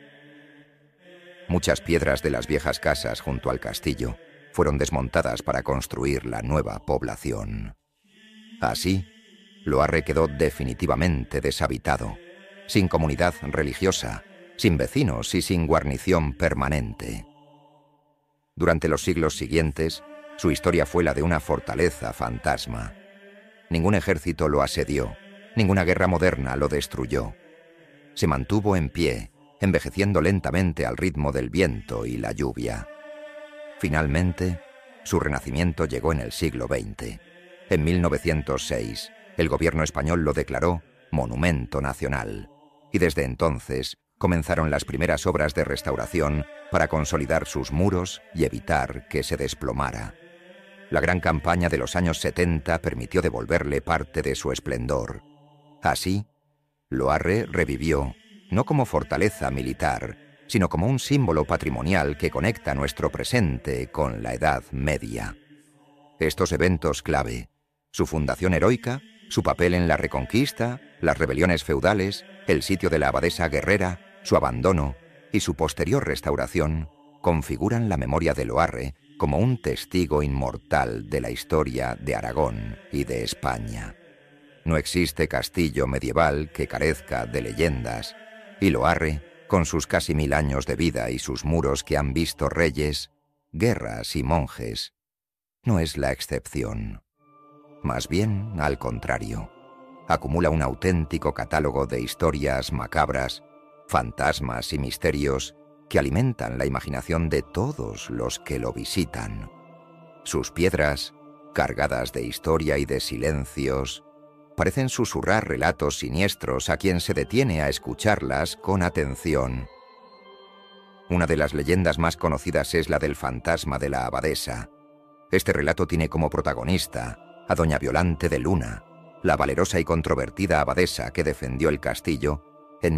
Muchas piedras de las viejas casas junto al castillo fueron desmontadas para construir la nueva población. Así, Loarre quedó definitivamente deshabitado, sin comunidad religiosa, sin vecinos y sin guarnición permanente. Durante los siglos siguientes, su historia fue la de una fortaleza fantasma. Ningún ejército lo asedió, ninguna guerra moderna lo destruyó. Se mantuvo en pie, envejeciendo lentamente al ritmo del viento y la lluvia. Finalmente, su renacimiento llegó en el siglo XX. En 1906, el gobierno español lo declaró Monumento Nacional, y desde entonces comenzaron las primeras obras de restauración para consolidar sus muros y evitar que se desplomara. La gran campaña de los años 70 permitió devolverle parte de su esplendor. Así, Loarre revivió, no como fortaleza militar, sino como un símbolo patrimonial que conecta nuestro presente con la Edad Media. Estos eventos clave, su fundación heroica, su papel en la Reconquista, las rebeliones feudales, el sitio de la abadesa guerrera, su abandono y su posterior restauración, configuran la memoria de Loarre como un testigo inmortal de la historia de Aragón y de España. No existe castillo medieval que carezca de leyendas, y Loarre, con sus casi 1000 años de vida y sus muros que han visto reyes, guerras y monjes, no es la excepción. Más bien, al contrario, acumula un auténtico catálogo de historias macabras, fantasmas y misterios que alimentan la imaginación de todos los que lo visitan. Sus piedras, cargadas de historia y de silencios, parecen susurrar relatos siniestros a quien se detiene a escucharlas con atención. Una de las leyendas más conocidas es la del fantasma de la abadesa. Este relato tiene como protagonista a doña Violante de Luna, la valerosa y controvertida abadesa que defendió el castillo en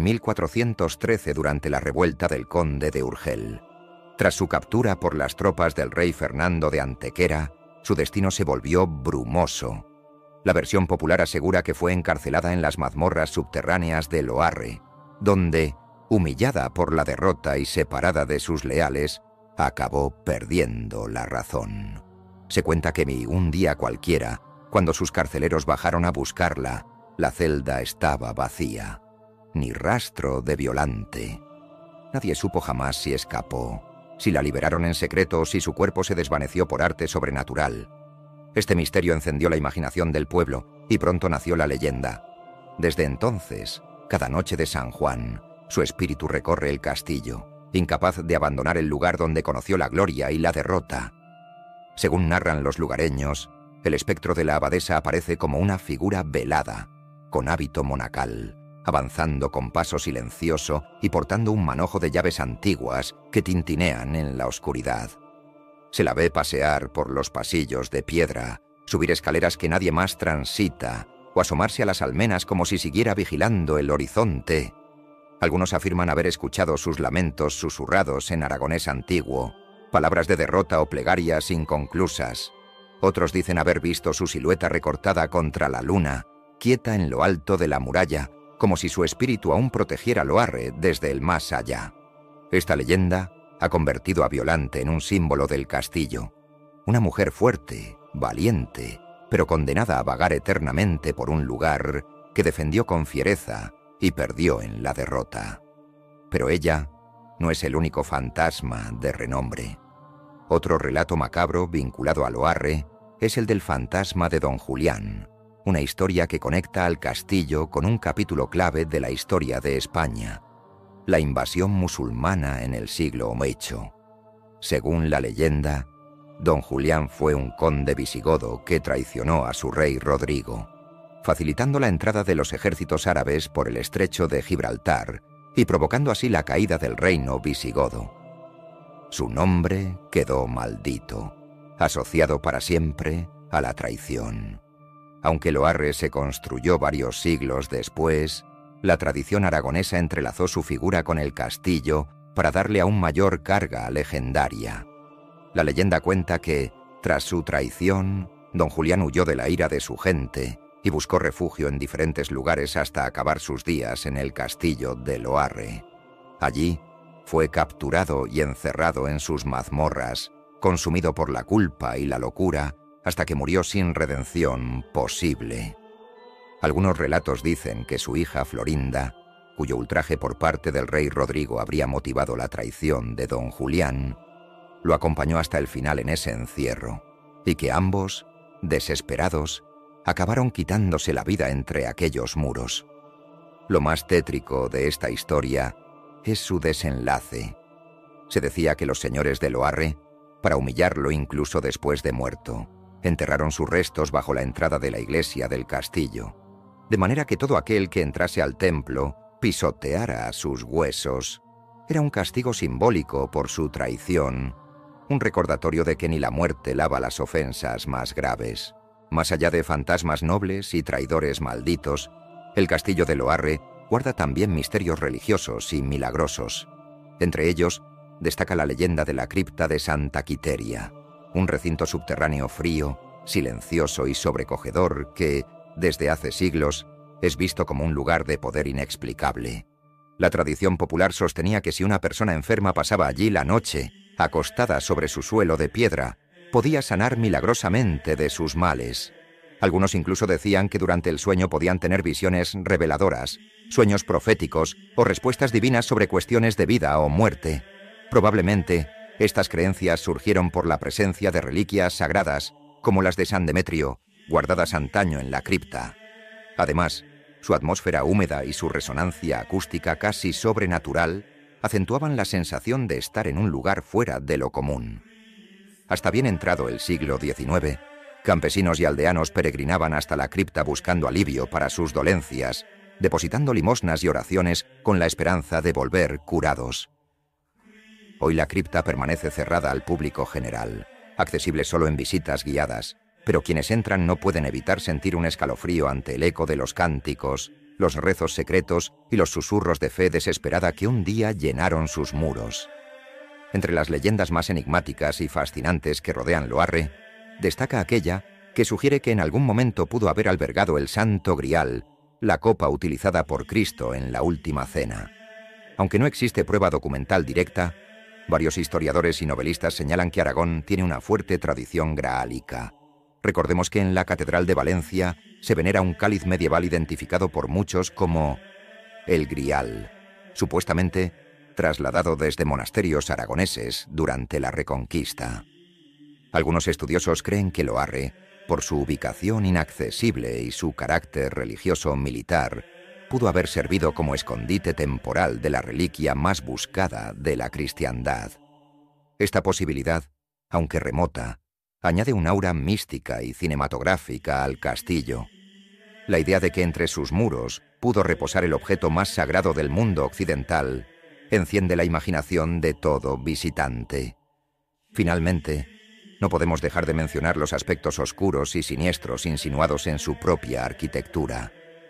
1413 durante la revuelta del conde de Urgel. Tras su captura por las tropas del rey Fernando de Antequera, su destino se volvió brumoso. La versión popular asegura que fue encarcelada en las mazmorras subterráneas de Loarre, donde, humillada por la derrota y separada de sus leales, acabó perdiendo la razón. Se cuenta que un día cualquiera, cuando sus carceleros bajaron a buscarla, la celda estaba vacía. Ni rastro de Violante. Nadie supo jamás si escapó, si la liberaron en secreto o si su cuerpo se desvaneció por arte sobrenatural. Este misterio encendió la imaginación del pueblo y pronto nació la leyenda. Desde entonces, cada noche de San Juan, su espíritu recorre el castillo, incapaz de abandonar el lugar donde conoció la gloria y la derrota. Según narran los lugareños, el espectro de la abadesa aparece como una figura velada, con hábito monacal, avanzando con paso silencioso y portando un manojo de llaves antiguas que tintinean en la oscuridad. Se la ve pasear por los pasillos de piedra, subir escaleras que nadie más transita, o asomarse a las almenas como si siguiera vigilando el horizonte. Algunos afirman haber escuchado sus lamentos susurrados en aragonés antiguo, palabras de derrota o plegarias inconclusas. Otros dicen haber visto su silueta recortada contra la luna, quieta en lo alto de la muralla, como si su espíritu aún protegiera Loarre desde el más allá. Esta leyenda ha convertido a Violante en un símbolo del castillo, una mujer fuerte, valiente, pero condenada a vagar eternamente por un lugar que defendió con fiereza y perdió en la derrota. Pero ella no es el único fantasma de renombre. Otro relato macabro vinculado a Loarre es el del fantasma de Don Julián, una historia que conecta al castillo con un capítulo clave de la historia de España, la invasión musulmana en el siglo VIII. Según la leyenda, Don Julián fue un conde visigodo que traicionó a su rey Rodrigo, facilitando la entrada de los ejércitos árabes por el estrecho de Gibraltar y provocando así la caída del reino visigodo. Su nombre quedó maldito, asociado para siempre a la traición. Aunque Loarre se construyó varios siglos después, la tradición aragonesa entrelazó su figura con el castillo para darle aún mayor carga legendaria. La leyenda cuenta que, tras su traición, Don Julián huyó de la ira de su gente y buscó refugio en diferentes lugares hasta acabar sus días en el castillo de Loarre. Allí fue capturado y encerrado en sus mazmorras, consumido por la culpa y la locura, hasta que murió sin redención posible. Algunos relatos dicen que su hija Florinda, cuyo ultraje por parte del rey Rodrigo habría motivado la traición de Don Julián, lo acompañó hasta el final en ese encierro, y que ambos, desesperados, acabaron quitándose la vida entre aquellos muros. Lo más tétrico de esta historia es su desenlace. Se decía que los señores de Loarre, para humillarlo incluso después de muerto, enterraron sus restos bajo la entrada de la iglesia del castillo, de manera que todo aquel que entrase al templo pisoteara sus huesos. Era un castigo simbólico por su traición, un recordatorio de que ni la muerte lava las ofensas más graves. Más allá de fantasmas nobles y traidores malditos, el castillo de Loarre guarda también misterios religiosos y milagrosos. Entre ellos, destaca la leyenda de la cripta de Santa Quiteria, un recinto subterráneo frío, silencioso y sobrecogedor que, desde hace siglos, es visto como un lugar de poder inexplicable. La tradición popular sostenía que si una persona enferma pasaba allí la noche, acostada sobre su suelo de piedra, podía sanar milagrosamente de sus males. Algunos incluso decían que durante el sueño podían tener visiones reveladoras, sueños proféticos o respuestas divinas sobre cuestiones de vida o muerte. Probablemente, estas creencias surgieron por la presencia de reliquias sagradas, como las de San Demetrio, guardadas antaño en la cripta. Además, su atmósfera húmeda y su resonancia acústica casi sobrenatural acentuaban la sensación de estar en un lugar fuera de lo común. Hasta bien entrado el siglo XIX, campesinos y aldeanos peregrinaban hasta la cripta buscando alivio para sus dolencias, depositando limosnas y oraciones con la esperanza de volver curados. Hoy la cripta permanece cerrada al público general, accesible solo en visitas guiadas, pero quienes entran no pueden evitar sentir un escalofrío ante el eco de los cánticos, los rezos secretos y los susurros de fe desesperada que un día llenaron sus muros. Entre las leyendas más enigmáticas y fascinantes que rodean Loarre, destaca aquella que sugiere que en algún momento pudo haber albergado el Santo Grial, la copa utilizada por Cristo en la Última Cena. Aunque no existe prueba documental directa, varios historiadores y novelistas señalan que Aragón tiene una fuerte tradición graálica. Recordemos que en la Catedral de Valencia se venera un cáliz medieval identificado por muchos como el Grial, supuestamente trasladado desde monasterios aragoneses durante la Reconquista. Algunos estudiosos creen que Loarre, por su ubicación inaccesible y su carácter religioso militar, pudo haber servido como escondite temporal de la reliquia más buscada de la cristiandad. Esta posibilidad, aunque remota, añade un aura mística y cinematográfica al castillo. La idea de que entre sus muros pudo reposar el objeto más sagrado del mundo occidental enciende la imaginación de todo visitante. Finalmente, no podemos dejar de mencionar los aspectos oscuros y siniestros insinuados en su propia arquitectura.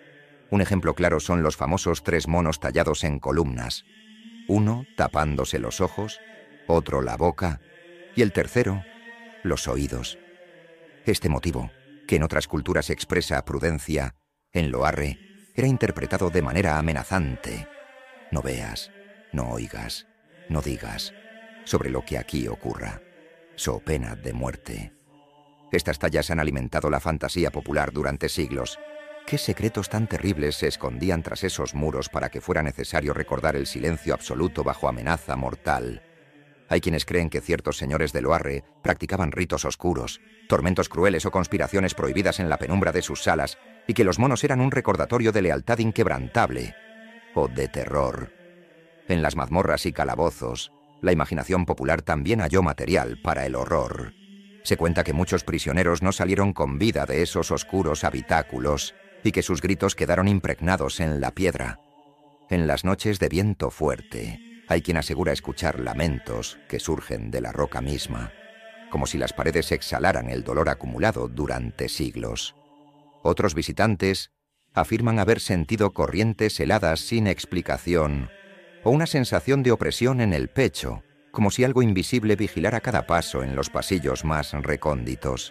Un ejemplo claro son los famosos 3 monos tallados en columnas, uno tapándose los ojos, otro la boca y el tercero los oídos. Este motivo, que en otras culturas expresa prudencia, en Loarre era interpretado de manera amenazante. No veas, no oigas, no digas sobre lo que aquí ocurra, so pena de muerte. Estas tallas han alimentado la fantasía popular durante siglos. ¿Qué secretos tan terribles se escondían tras esos muros para que fuera necesario recordar el silencio absoluto bajo amenaza mortal? Hay quienes creen que ciertos señores de Loarre practicaban ritos oscuros, tormentos crueles o conspiraciones prohibidas en la penumbra de sus salas, y que los monos eran un recordatorio de lealtad inquebrantable o de terror. En las mazmorras y calabozos, la imaginación popular también halló material para el horror. Se cuenta que muchos prisioneros no salieron con vida de esos oscuros habitáculos y que sus gritos quedaron impregnados en la piedra. En las noches de viento fuerte, hay quien asegura escuchar lamentos que surgen de la roca misma, como si las paredes exhalaran el dolor acumulado durante siglos. Otros visitantes afirman haber sentido corrientes heladas sin explicación o una sensación de opresión en el pecho, como si algo invisible vigilara cada paso en los pasillos más recónditos.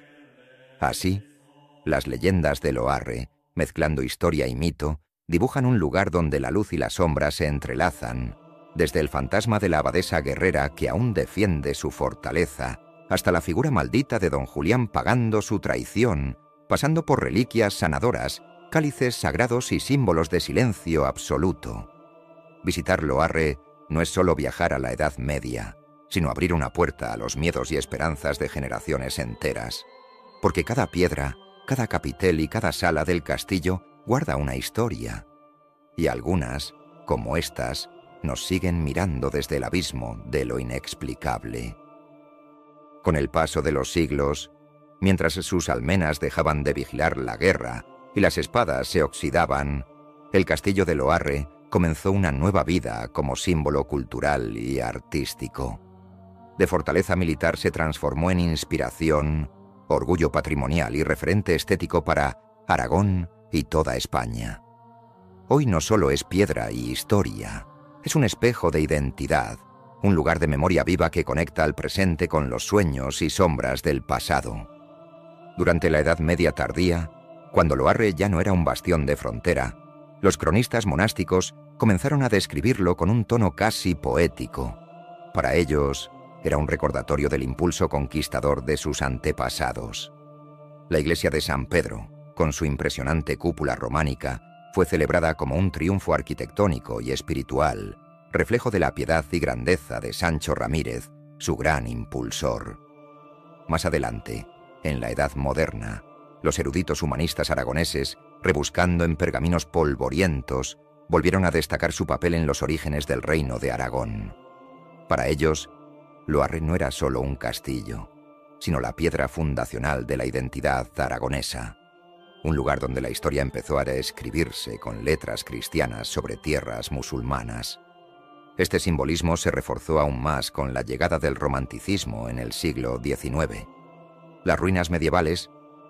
Así, las leyendas de Loarre, mezclando historia y mito, dibujan un lugar donde la luz y la sombra se entrelazan, desde el fantasma de la abadesa guerrera que aún defiende su fortaleza, hasta la figura maldita de don Julián pagando su traición, pasando por reliquias sanadoras, cálices sagrados y símbolos de silencio absoluto. Visitar Loarre no es solo viajar a la Edad Media, sino abrir una puerta a los miedos y esperanzas de generaciones enteras. Porque cada piedra, cada capitel y cada sala del castillo guarda una historia. Y algunas, como estas, nos siguen mirando desde el abismo de lo inexplicable. Con el paso de los siglos, mientras sus almenas dejaban de vigilar la guerra y las espadas se oxidaban, el castillo de Loarre comenzó una nueva vida como símbolo cultural y artístico. De fortaleza militar se transformó en inspiración, orgullo patrimonial y referente estético para Aragón y toda España. Hoy no solo es piedra y historia, es un espejo de identidad, un lugar de memoria viva que conecta al presente con los sueños y sombras del pasado. Durante la Edad Media tardía, cuando Loarre ya no era un bastión de frontera, los cronistas monásticos comenzaron a describirlo con un tono casi poético. Para ellos, era un recordatorio del impulso conquistador de sus antepasados. La iglesia de San Pedro, con su impresionante cúpula románica, fue celebrada como un triunfo arquitectónico y espiritual, reflejo de la piedad y grandeza de Sancho Ramírez, su gran impulsor. Más adelante, en la Edad Moderna, los eruditos humanistas aragoneses, rebuscando en pergaminos polvorientos, volvieron a destacar su papel en los orígenes del reino de Aragón. Para ellos, Loarre no era solo un castillo, sino la piedra fundacional de la identidad aragonesa. Un lugar donde la historia empezó a escribirse con letras cristianas sobre tierras musulmanas. Este simbolismo se reforzó aún más con la llegada del romanticismo en el siglo XIX. Las ruinas medievales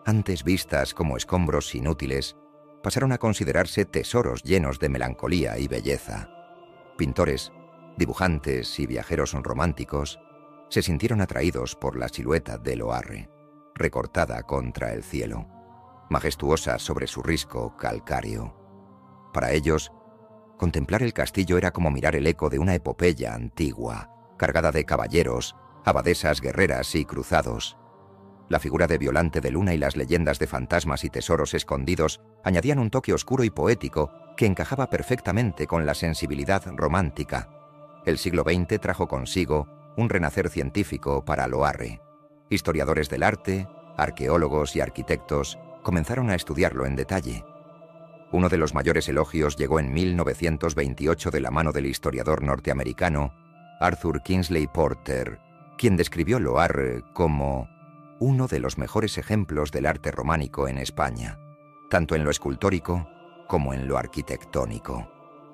antes vistas como escombros inútiles, pasaron a considerarse tesoros llenos de melancolía y belleza. Pintores, dibujantes y viajeros románticos se sintieron atraídos por la silueta de Loarre, recortada contra el cielo, majestuosa sobre su risco calcáreo. Para ellos, contemplar el castillo era como mirar el eco de una epopeya antigua, cargada de caballeros, abadesas guerreras y cruzados. La figura de Violante de Luna y las leyendas de fantasmas y tesoros escondidos añadían un toque oscuro y poético que encajaba perfectamente con la sensibilidad romántica. El siglo XX trajo consigo un renacer científico para Loarre. Historiadores del arte, arqueólogos y arquitectos comenzaron a estudiarlo en detalle. Uno de los mayores elogios llegó en 1928 de la mano del historiador norteamericano Arthur Kingsley Porter, quien describió Loarre como uno de los mejores ejemplos del arte románico en España, tanto en lo escultórico como en lo arquitectónico.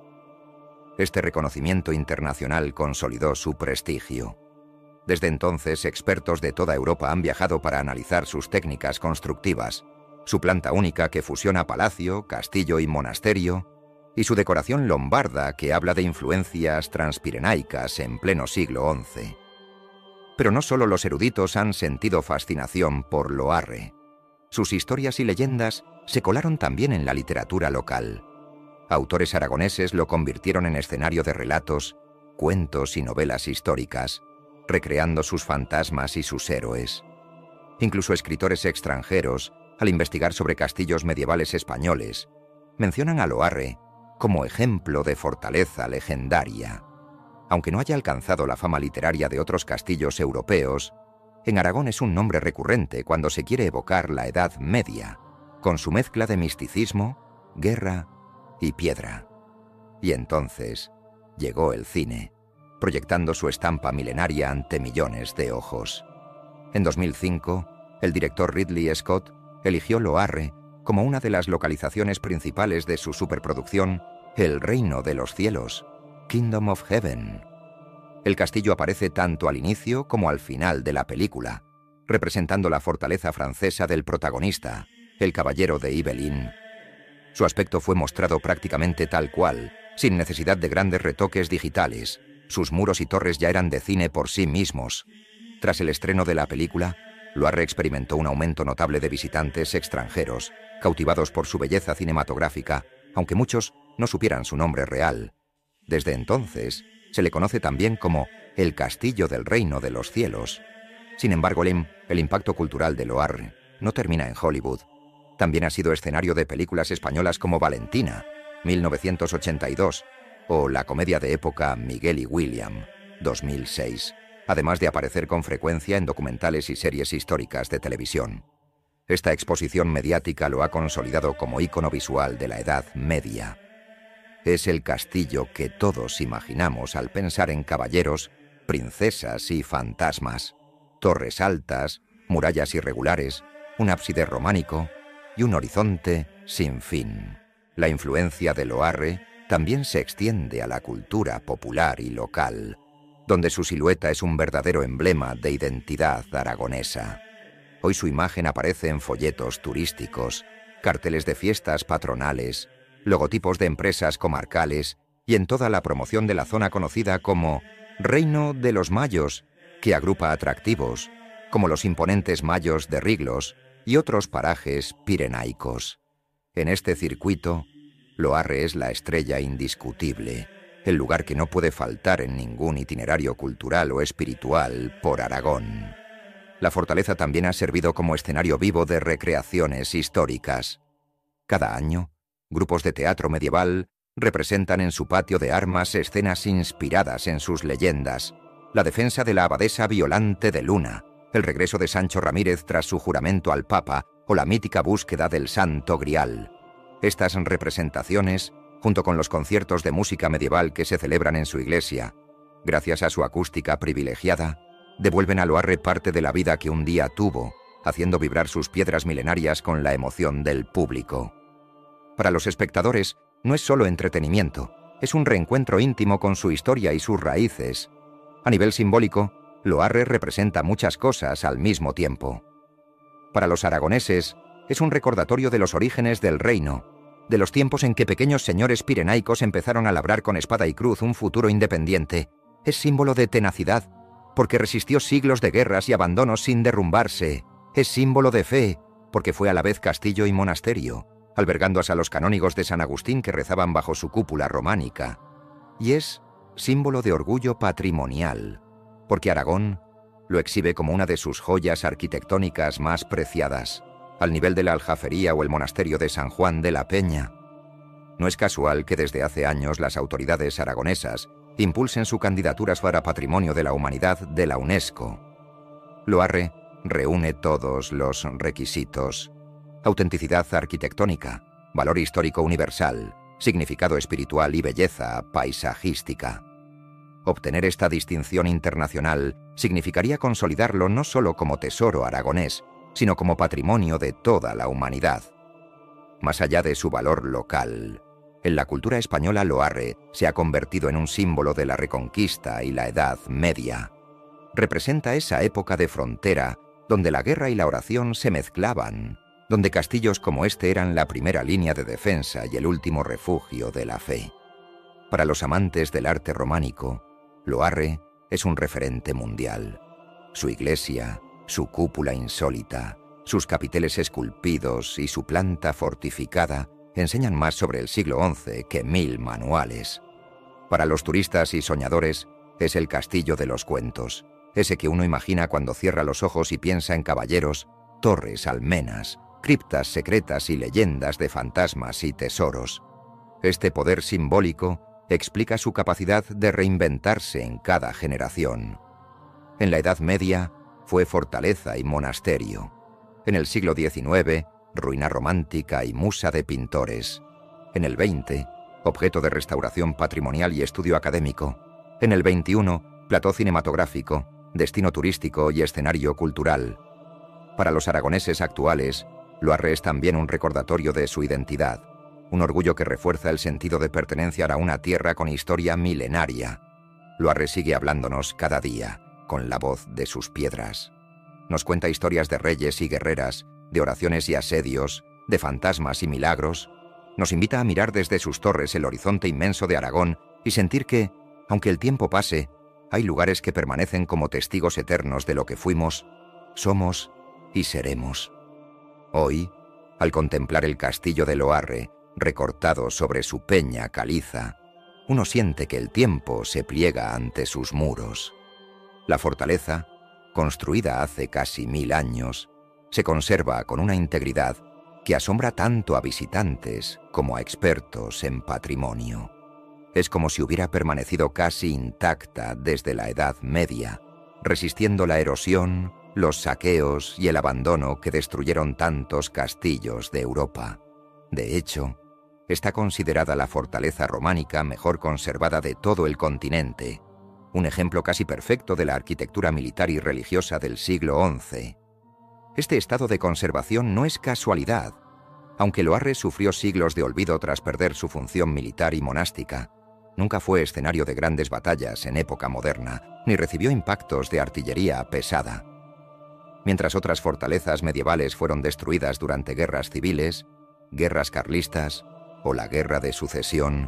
Este reconocimiento internacional consolidó su prestigio. Desde entonces, expertos de toda Europa han viajado para analizar sus técnicas constructivas, su planta única que fusiona palacio, castillo y monasterio, y su decoración lombarda que habla de influencias transpirenaicas en pleno siglo XI. Pero no solo los eruditos han sentido fascinación por Loarre. Sus historias y leyendas se colaron también en la literatura local. Autores aragoneses lo convirtieron en escenario de relatos, cuentos y novelas históricas, recreando sus fantasmas y sus héroes. Incluso escritores extranjeros, al investigar sobre castillos medievales españoles, mencionan a Loarre como ejemplo de fortaleza legendaria. Aunque no haya alcanzado la fama literaria de otros castillos europeos, en Aragón es un nombre recurrente cuando se quiere evocar la Edad Media, con su mezcla de misticismo, guerra y piedra. Y entonces llegó el cine, proyectando su estampa milenaria ante millones de ojos. En 2005, el director Ridley Scott eligió Loarre como una de las localizaciones principales de su superproducción El Reino de los Cielos, Kingdom of Heaven. El castillo aparece tanto al inicio como al final de la película, representando la fortaleza francesa del protagonista, el caballero de Ibelín. Su aspecto fue mostrado prácticamente tal cual, sin necesidad de grandes retoques digitales. Sus muros y torres ya eran de cine por sí mismos. Tras el estreno de la película, Loarre experimentó un aumento notable de visitantes extranjeros, cautivados por su belleza cinematográfica, aunque muchos no supieran su nombre real. Desde entonces, se le conoce también como el Castillo del Reino de los Cielos. Sin embargo, el impacto cultural de Loarre no termina en Hollywood. También ha sido escenario de películas españolas como Valentina, 1982, o la comedia de época Miguel y William, 2006, además de aparecer con frecuencia en documentales y series históricas de televisión. Esta exposición mediática lo ha consolidado como ícono visual de la Edad Media. Es el castillo que todos imaginamos al pensar en caballeros, princesas y fantasmas, torres altas, murallas irregulares, un ábside románico y un horizonte sin fin. La influencia de Loarre también se extiende a la cultura popular y local, donde su silueta es un verdadero emblema de identidad aragonesa. Hoy su imagen aparece en folletos turísticos, carteles de fiestas patronales, logotipos de empresas comarcales y en toda la promoción de la zona conocida como Reino de los Mayos, que agrupa atractivos, como los imponentes Mayos de Riglos y otros parajes pirenaicos. En este circuito, Loarre es la estrella indiscutible, el lugar que no puede faltar en ningún itinerario cultural o espiritual por Aragón. La fortaleza también ha servido como escenario vivo de recreaciones históricas. Cada año, grupos de teatro medieval representan en su patio de armas escenas inspiradas en sus leyendas: la defensa de la abadesa Violante de Luna, el regreso de Sancho Ramírez tras su juramento al Papa o la mítica búsqueda del Santo Grial. Estas representaciones, junto con los conciertos de música medieval que se celebran en su iglesia, gracias a su acústica privilegiada, devuelven a Loarre parte de la vida que un día tuvo, haciendo vibrar sus piedras milenarias con la emoción del público. Para los espectadores, no es solo entretenimiento, es un reencuentro íntimo con su historia y sus raíces. A nivel simbólico, Loarre representa muchas cosas al mismo tiempo. Para los aragoneses, es un recordatorio de los orígenes del reino, de los tiempos en que pequeños señores pirenaicos empezaron a labrar con espada y cruz un futuro independiente. Es símbolo de tenacidad, porque resistió siglos de guerras y abandonos sin derrumbarse. Es símbolo de fe, porque fue a la vez castillo y monasterio, albergando a los canónigos de San Agustín que rezaban bajo su cúpula románica. Y es símbolo de orgullo patrimonial, porque Aragón lo exhibe como una de sus joyas arquitectónicas más preciadas, al nivel de la Aljafería o el monasterio de San Juan de la Peña. No es casual que desde hace años las autoridades aragonesas impulsen su candidatura para Patrimonio de la Humanidad de la UNESCO. Loarre reúne todos los requisitos: autenticidad arquitectónica, valor histórico universal, significado espiritual y belleza paisajística. Obtener esta distinción internacional significaría consolidarlo no solo como tesoro aragonés, sino como patrimonio de toda la humanidad. Más allá de su valor local, en la cultura española Loarre se ha convertido en un símbolo de la Reconquista y la Edad Media. Representa esa época de frontera donde la guerra y la oración se mezclaban, donde castillos como este eran la primera línea de defensa y el último refugio de la fe. Para los amantes del arte románico, Loarre es un referente mundial. Su iglesia, su cúpula insólita, sus capiteles esculpidos y su planta fortificada enseñan más sobre el siglo XI que 1000 manuales. Para los turistas y soñadores, es el castillo de los cuentos, ese que uno imagina cuando cierra los ojos y piensa en caballeros, torres, almenas, criptas secretas y leyendas de fantasmas y tesoros. Este poder simbólico explica su capacidad de reinventarse en cada generación. En la Edad Media fue fortaleza y monasterio. En el siglo XIX, ruina romántica y musa de pintores. En el XX, objeto de restauración patrimonial y estudio académico. En el XXI, plató cinematográfico, destino turístico y escenario cultural. Para los aragoneses actuales, Loarre es también un recordatorio de su identidad, un orgullo que refuerza el sentido de pertenencia a una tierra con historia milenaria. Loarre sigue hablándonos cada día, con la voz de sus piedras. Nos cuenta historias de reyes y guerreras, de oraciones y asedios, de fantasmas y milagros. Nos invita a mirar desde sus torres el horizonte inmenso de Aragón y sentir que, aunque el tiempo pase, hay lugares que permanecen como testigos eternos de lo que fuimos, somos y seremos. Hoy, al contemplar el castillo de Loarre, recortado sobre su peña caliza, uno siente que el tiempo se pliega ante sus muros. La fortaleza, construida hace casi 1000 años, se conserva con una integridad que asombra tanto a visitantes como a expertos en patrimonio. Es como si hubiera permanecido casi intacta desde la Edad Media, resistiendo la erosión, los saqueos y el abandono que destruyeron tantos castillos de Europa. De hecho, está considerada la fortaleza románica mejor conservada de todo el continente, un ejemplo casi perfecto de la arquitectura militar y religiosa del siglo XI. Este estado de conservación no es casualidad. Aunque Loarre sufrió siglos de olvido tras perder su función militar y monástica, nunca fue escenario de grandes batallas en época moderna, ni recibió impactos de artillería pesada. Mientras otras fortalezas medievales fueron destruidas durante guerras civiles, guerras carlistas o la Guerra de Sucesión,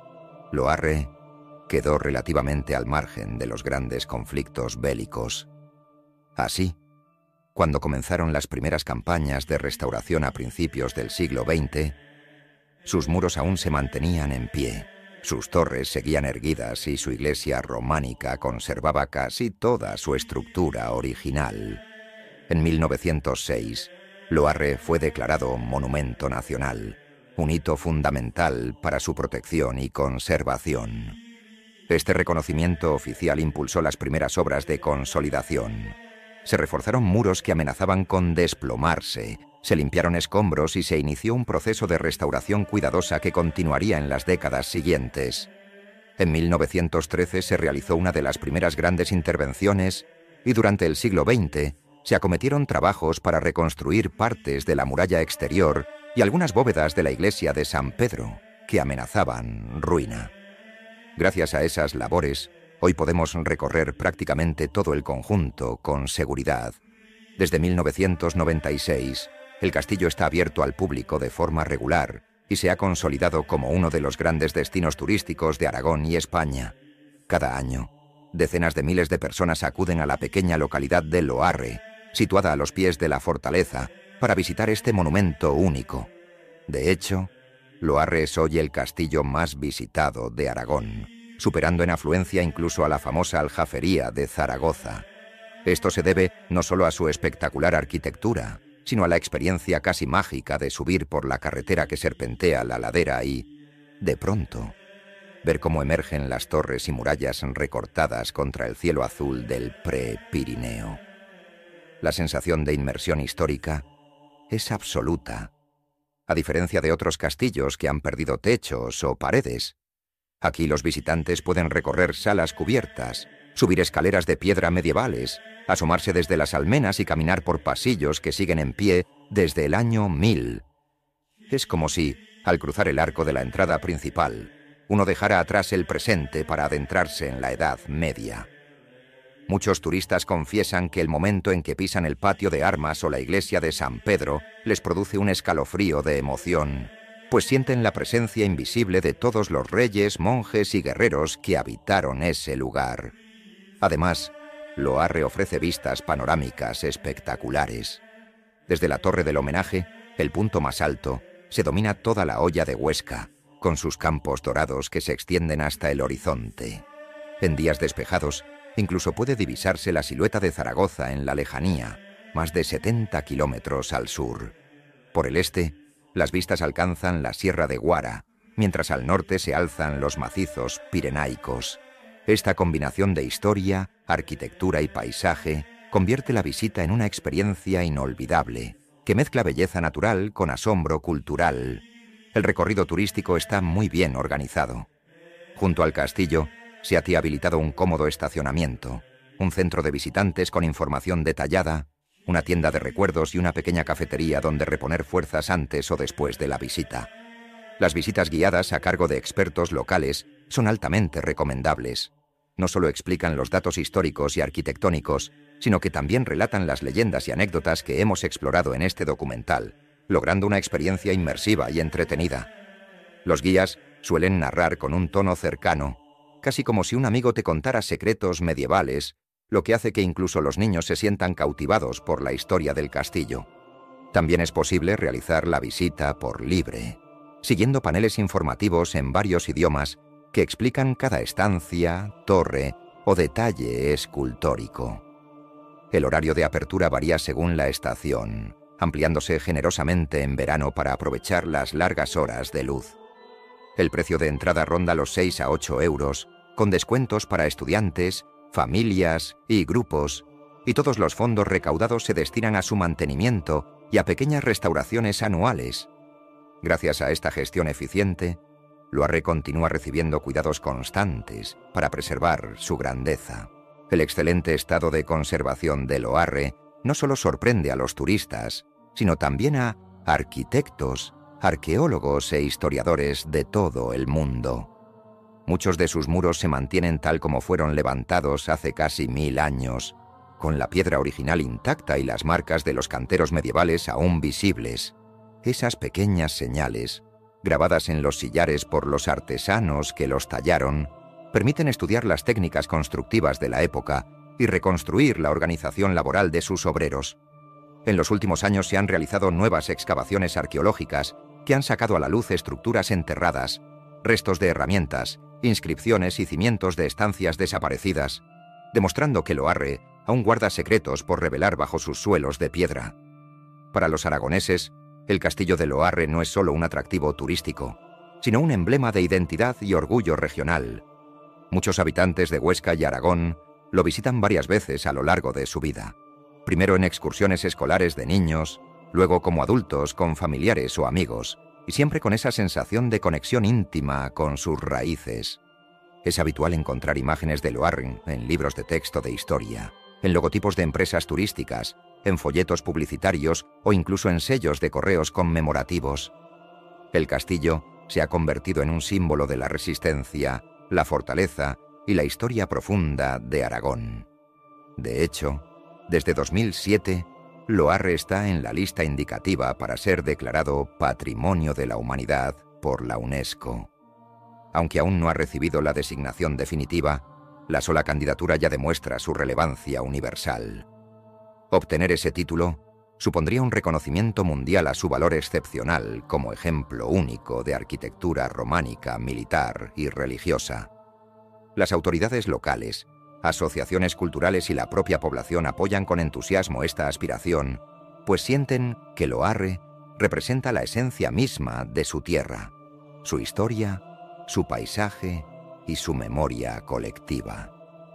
Loarre quedó relativamente al margen de los grandes conflictos bélicos. Así, cuando comenzaron las primeras campañas de restauración a principios del siglo XX, sus muros aún se mantenían en pie, sus torres seguían erguidas y su iglesia románica conservaba casi toda su estructura original. En 1906, Loarre fue declarado Monumento Nacional, un hito fundamental para su protección y conservación. Este reconocimiento oficial impulsó las primeras obras de consolidación. Se reforzaron muros que amenazaban con desplomarse, se limpiaron escombros y se inició un proceso de restauración cuidadosa que continuaría en las décadas siguientes. En 1913 se realizó una de las primeras grandes intervenciones y durante el siglo XX se acometieron trabajos para reconstruir partes de la muralla exterior y algunas bóvedas de la iglesia de San Pedro, que amenazaban ruina. Gracias a esas labores, hoy podemos recorrer prácticamente todo el conjunto con seguridad. Desde 1996, el castillo está abierto al público de forma regular y se ha consolidado como uno de los grandes destinos turísticos de Aragón y España. Cada año, decenas de miles de personas acuden a la pequeña localidad de Loarre, situada a los pies de la fortaleza, para visitar este monumento único. De hecho, Loarre es hoy el castillo más visitado de Aragón, superando en afluencia incluso a la famosa Aljafería de Zaragoza. Esto se debe no solo a su espectacular arquitectura, sino a la experiencia casi mágica de subir por la carretera que serpentea la ladera y, de pronto, ver cómo emergen las torres y murallas recortadas contra el cielo azul del Pre-Pirineo. La sensación de inmersión histórica es absoluta. A diferencia de otros castillos que han perdido techos o paredes, aquí los visitantes pueden recorrer salas cubiertas, subir escaleras de piedra medievales, asomarse desde las almenas y caminar por pasillos que siguen en pie desde el año 1000. Es como si, al cruzar el arco de la entrada principal, uno dejara atrás el presente para adentrarse en la Edad Media. Muchos turistas confiesan que el momento en que pisan el patio de armas o la iglesia de San Pedro les produce un escalofrío de emoción, pues sienten la presencia invisible de todos los reyes, monjes y guerreros que habitaron ese lugar. Además, Loarre ofrece vistas panorámicas espectaculares. Desde la torre del homenaje, el punto más alto, se domina toda la hoya de Huesca, con sus campos dorados que se extienden hasta el horizonte. En días despejados, incluso puede divisarse la silueta de Zaragoza en la lejanía, más de 70 kilómetros al sur. Por el este, las vistas alcanzan la Sierra de Guara, mientras al norte se alzan los macizos pirenaicos. Esta combinación de historia, arquitectura y paisaje convierte la visita en una experiencia inolvidable, que mezcla belleza natural con asombro cultural. El recorrido turístico está muy bien organizado. Junto al castillo se ha habilitado un cómodo estacionamiento, un centro de visitantes con información detallada, una tienda de recuerdos y una pequeña cafetería donde reponer fuerzas antes o después de la visita. Las visitas guiadas a cargo de expertos locales son altamente recomendables. No solo explican los datos históricos y arquitectónicos, sino que también relatan las leyendas y anécdotas que hemos explorado en este documental, logrando una experiencia inmersiva y entretenida. Los guías suelen narrar con un tono cercano, casi como si un amigo te contara secretos medievales, lo que hace que incluso los niños se sientan cautivados por la historia del castillo. También es posible realizar la visita por libre, siguiendo paneles informativos en varios idiomas que explican cada estancia, torre o detalle escultórico. El horario de apertura varía según la estación, ampliándose generosamente en verano para aprovechar las largas horas de luz. El precio de entrada ronda los 6 a 8 euros, con descuentos para estudiantes, familias y grupos, y todos los fondos recaudados se destinan a su mantenimiento y a pequeñas restauraciones anuales. Gracias a esta gestión eficiente, Loarre continúa recibiendo cuidados constantes para preservar su grandeza. El excelente estado de conservación de Loarre no solo sorprende a los turistas, sino también a arquitectos, arqueólogos e historiadores de todo el mundo. Muchos de sus muros se mantienen tal como fueron levantados hace casi 1000 años, con la piedra original intacta y las marcas de los canteros medievales aún visibles. Esas pequeñas señales, grabadas en los sillares por los artesanos que los tallaron, permiten estudiar las técnicas constructivas de la época y reconstruir la organización laboral de sus obreros. En los últimos años se han realizado nuevas excavaciones arqueológicas que han sacado a la luz estructuras enterradas, restos de herramientas, inscripciones y cimientos de estancias desaparecidas, demostrando que Loarre aún guarda secretos por revelar bajo sus suelos de piedra. Para los aragoneses, el castillo de Loarre no es solo un atractivo turístico, sino un emblema de identidad y orgullo regional. Muchos habitantes de Huesca y Aragón lo visitan varias veces a lo largo de su vida. Primero en excursiones escolares de niños, luego como adultos con familiares o amigos, y siempre con esa sensación de conexión íntima con sus raíces. Es habitual encontrar imágenes de Loarre en libros de texto de historia, en logotipos de empresas turísticas, en folletos publicitarios o incluso en sellos de correos conmemorativos. El castillo se ha convertido en un símbolo de la resistencia, la fortaleza y la historia profunda de Aragón. De hecho, desde 2007, Loarre está en la lista indicativa para ser declarado Patrimonio de la Humanidad por la UNESCO. Aunque aún no ha recibido la designación definitiva, la sola candidatura ya demuestra su relevancia universal. Obtener ese título supondría un reconocimiento mundial a su valor excepcional como ejemplo único de arquitectura románica, militar y religiosa. Las autoridades locales, asociaciones culturales y la propia población apoyan con entusiasmo esta aspiración, pues sienten que Loarre representa la esencia misma de su tierra, su historia, su paisaje y su memoria colectiva.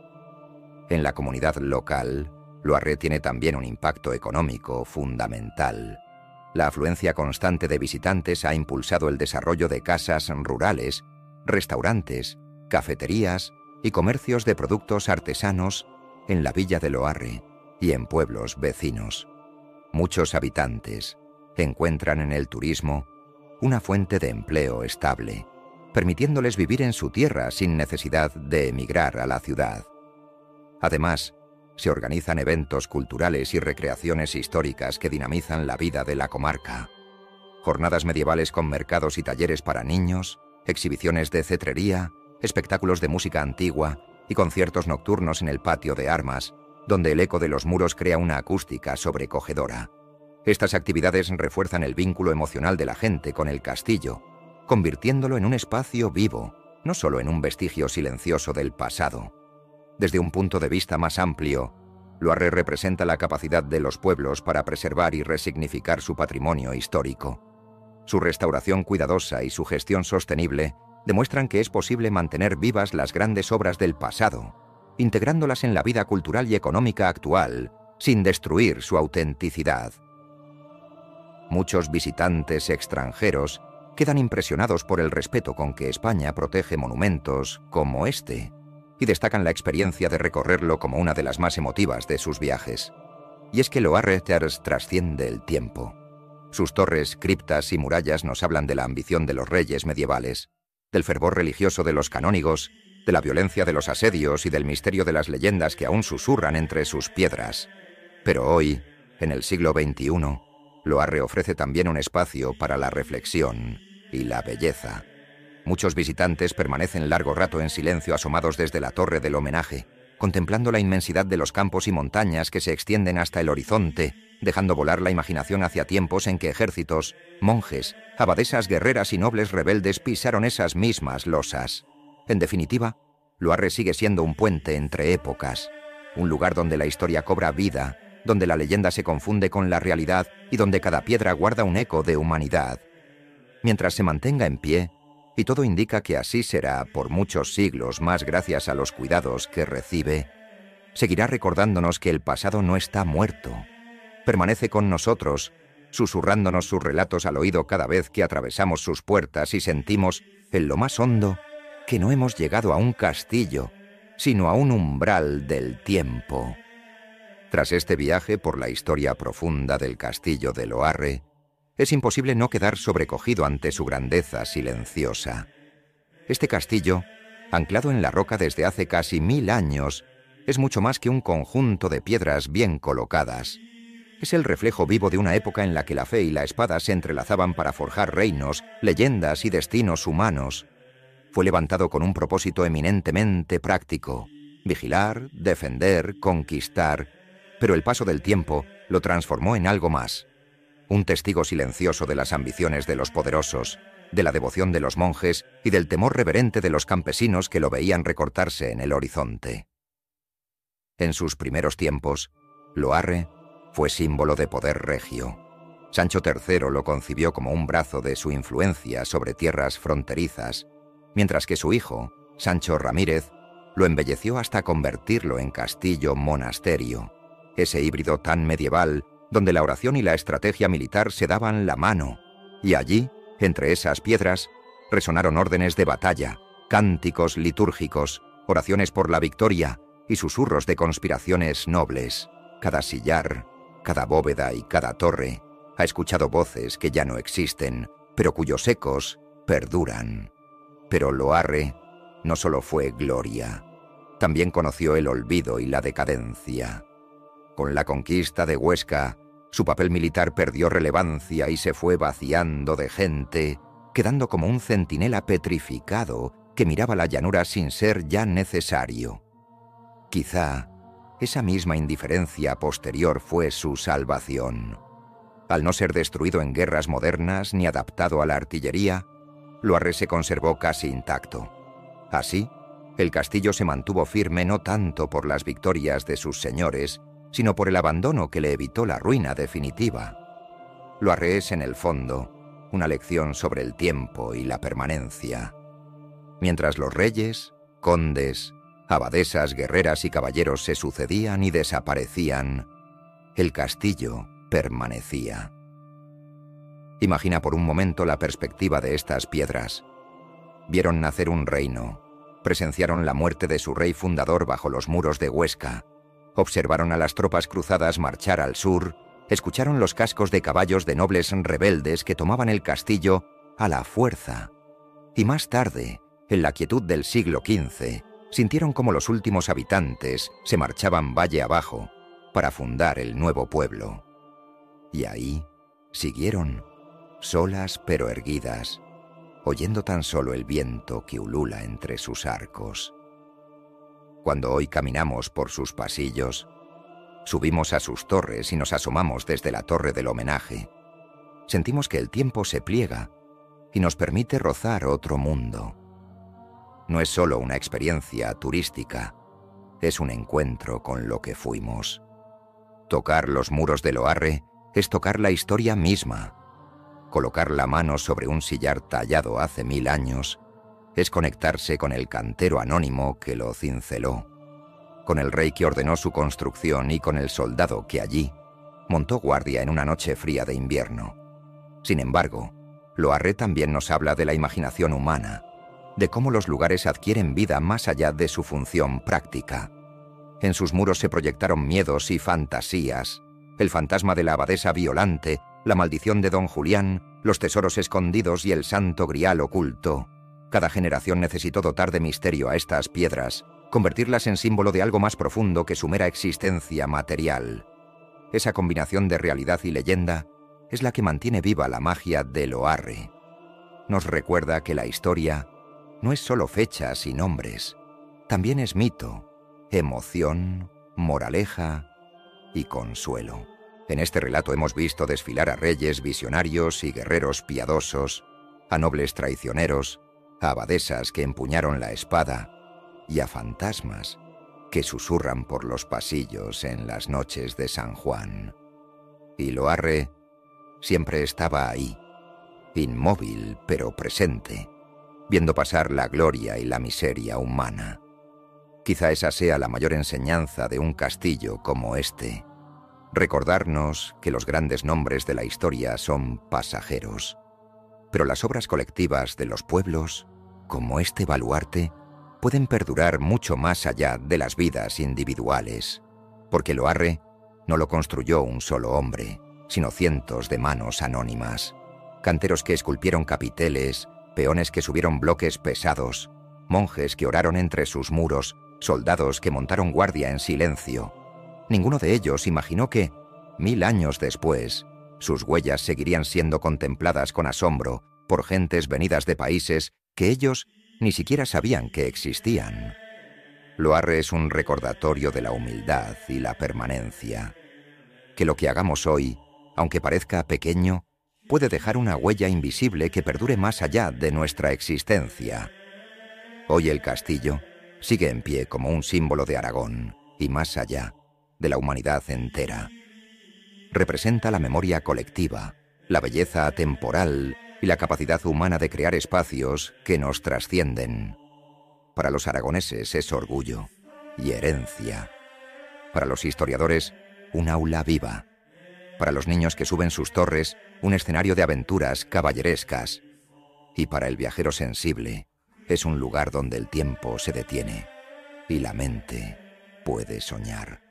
En la comunidad local, Loarre tiene también un impacto económico fundamental. La afluencia constante de visitantes ha impulsado el desarrollo de casas rurales, restaurantes, cafeterías y comercios de productos artesanos en la villa de Loarre y en pueblos vecinos. Muchos habitantes encuentran en el turismo una fuente de empleo estable, permitiéndoles vivir en su tierra sin necesidad de emigrar a la ciudad. Además, se organizan eventos culturales y recreaciones históricas que dinamizan la vida de la comarca. Jornadas medievales con mercados y talleres para niños, exhibiciones de cetrería, espectáculos de música antigua y conciertos nocturnos en el patio de armas, donde el eco de los muros crea una acústica sobrecogedora. Estas actividades refuerzan el vínculo emocional de la gente con el castillo, convirtiéndolo en un espacio vivo, no solo en un vestigio silencioso del pasado. Desde un punto de vista más amplio, Loarre representa la capacidad de los pueblos para preservar y resignificar su patrimonio histórico. Su restauración cuidadosa y su gestión sostenible demuestran que es posible mantener vivas las grandes obras del pasado, integrándolas en la vida cultural y económica actual, sin destruir su autenticidad. Muchos visitantes extranjeros quedan impresionados por el respeto con que España protege monumentos como este, y destacan la experiencia de recorrerlo como una de las más emotivas de sus viajes. Y es que Loarre trasciende el tiempo. Sus torres, criptas y murallas nos hablan de la ambición de los reyes medievales, del fervor religioso de los canónigos, de la violencia de los asedios y del misterio de las leyendas que aún susurran entre sus piedras. Pero hoy, en el siglo XXI, Loarre ofrece también un espacio para la reflexión y la belleza. Muchos visitantes permanecen largo rato en silencio asomados desde la torre del homenaje, contemplando la inmensidad de los campos y montañas que se extienden hasta el horizonte, dejando volar la imaginación hacia tiempos en que ejércitos, monjes, abadesas guerreras y nobles rebeldes pisaron esas mismas losas. En definitiva, Loarre sigue siendo un puente entre épocas, un lugar donde la historia cobra vida, donde la leyenda se confunde con la realidad y donde cada piedra guarda un eco de humanidad. Mientras se mantenga en pie, y todo indica que así será por muchos siglos más gracias a los cuidados que recibe, seguirá recordándonos que el pasado no está muerto. Permanece con nosotros, susurrándonos sus relatos al oído cada vez que atravesamos sus puertas y sentimos, en lo más hondo, que no hemos llegado a un castillo, sino a un umbral del tiempo. Tras este viaje por la historia profunda del castillo de Loarre, es imposible no quedar sobrecogido ante su grandeza silenciosa. Este castillo, anclado en la roca desde hace casi 1000 años, es mucho más que un conjunto de piedras bien colocadas. Es el reflejo vivo de una época en la que la fe y la espada se entrelazaban para forjar reinos, leyendas y destinos humanos. Fue levantado con un propósito eminentemente práctico: vigilar, defender, conquistar, pero el paso del tiempo lo transformó en algo más. Un testigo silencioso de las ambiciones de los poderosos, de la devoción de los monjes y del temor reverente de los campesinos que lo veían recortarse en el horizonte. En sus primeros tiempos, Loarre fue símbolo de poder regio. Sancho III lo concibió como un brazo de su influencia sobre tierras fronterizas, mientras que su hijo, Sancho Ramírez, lo embelleció hasta convertirlo en castillo-monasterio, ese híbrido tan medieval donde la oración y la estrategia militar se daban la mano, y allí, entre esas piedras, resonaron órdenes de batalla, cánticos litúrgicos, oraciones por la victoria y susurros de conspiraciones nobles. Cada sillar, cada bóveda y cada torre ha escuchado voces que ya no existen, pero cuyos ecos perduran. Pero Loarre no solo fue gloria, también conoció el olvido y la decadencia. Con la conquista de Huesca, Su papel militar perdió relevancia y se fue vaciando de gente, quedando como un centinela petrificado que miraba la llanura sin ser ya necesario. Quizá esa misma indiferencia posterior fue su salvación. Al no ser destruido en guerras modernas ni adaptado a la artillería, Loarre se conservó casi intacto. Así, el castillo se mantuvo firme no tanto por las victorias de sus señores, sino por el abandono que le evitó la ruina definitiva. Loarre es, en el fondo, una lección sobre el tiempo y la permanencia. Mientras los reyes, condes, abadesas, guerreras y caballeros se sucedían y desaparecían, el castillo permanecía. Imagina por un momento la perspectiva de estas piedras. Vieron nacer un reino, presenciaron la muerte de su rey fundador bajo los muros de Huesca, observaron a las tropas cruzadas marchar al sur, escucharon los cascos de caballos de nobles rebeldes que tomaban el castillo a la fuerza, y más tarde, en la quietud del siglo XV, sintieron como los últimos habitantes se marchaban valle abajo para fundar el nuevo pueblo. Y ahí siguieron, solas pero erguidas, oyendo tan solo el viento que ulula entre sus arcos. Cuando hoy caminamos por sus pasillos, subimos a sus torres y nos asomamos desde la torre del homenaje, sentimos que el tiempo se pliega y nos permite rozar otro mundo. No es solo una experiencia turística, es un encuentro con lo que fuimos. Tocar los muros de Loarre es tocar la historia misma. Colocar la mano sobre un sillar tallado hace 1000 años es conectarse con el cantero anónimo que lo cinceló, con el rey que ordenó su construcción y con el soldado que allí montó guardia en una noche fría de invierno. Sin embargo, Loarre también nos habla de la imaginación humana, de cómo los lugares adquieren vida más allá de su función práctica. En sus muros se proyectaron miedos y fantasías, el fantasma de la abadesa Violante, la maldición de Don Julián, los tesoros escondidos y el santo grial oculto. Cada generación necesitó dotar de misterio a estas piedras, convertirlas en símbolo de algo más profundo que su mera existencia material. Esa combinación de realidad y leyenda es la que mantiene viva la magia de Loarre. Nos recuerda que la historia no es solo fechas y nombres, también es mito, emoción, moraleja y consuelo. En este relato hemos visto desfilar a reyes visionarios y guerreros piadosos, a nobles traicioneros, a abadesas que empuñaron la espada y a fantasmas que susurran por los pasillos en las noches de San Juan. Y Loarre siempre estaba ahí, inmóvil pero presente, viendo pasar la gloria y la miseria humana. Quizá esa sea la mayor enseñanza de un castillo como este, recordarnos que los grandes nombres de la historia son pasajeros, pero las obras colectivas de los pueblos, como este baluarte, pueden perdurar mucho más allá de las vidas individuales, porque Loarre no lo construyó un solo hombre, sino cientos de manos anónimas, canteros que esculpieron capiteles, peones que subieron bloques pesados, monjes que oraron entre sus muros, soldados que montaron guardia en silencio. Ninguno de ellos imaginó que, 1000 años después, sus huellas seguirían siendo contempladas con asombro por gentes venidas de países que ellos ni siquiera sabían que existían. Loarre es un recordatorio de la humildad y la permanencia. Que lo que hagamos hoy, aunque parezca pequeño, puede dejar una huella invisible que perdure más allá de nuestra existencia. Hoy el castillo sigue en pie como un símbolo de Aragón y más allá, de la humanidad entera. Representa la memoria colectiva, la belleza atemporal y la capacidad humana de crear espacios que nos trascienden. Para los aragoneses es orgullo y herencia. Para los historiadores, un aula viva. Para los niños que suben sus torres, un escenario de aventuras caballerescas. Y para el viajero sensible, es un lugar donde el tiempo se detiene y la mente puede soñar.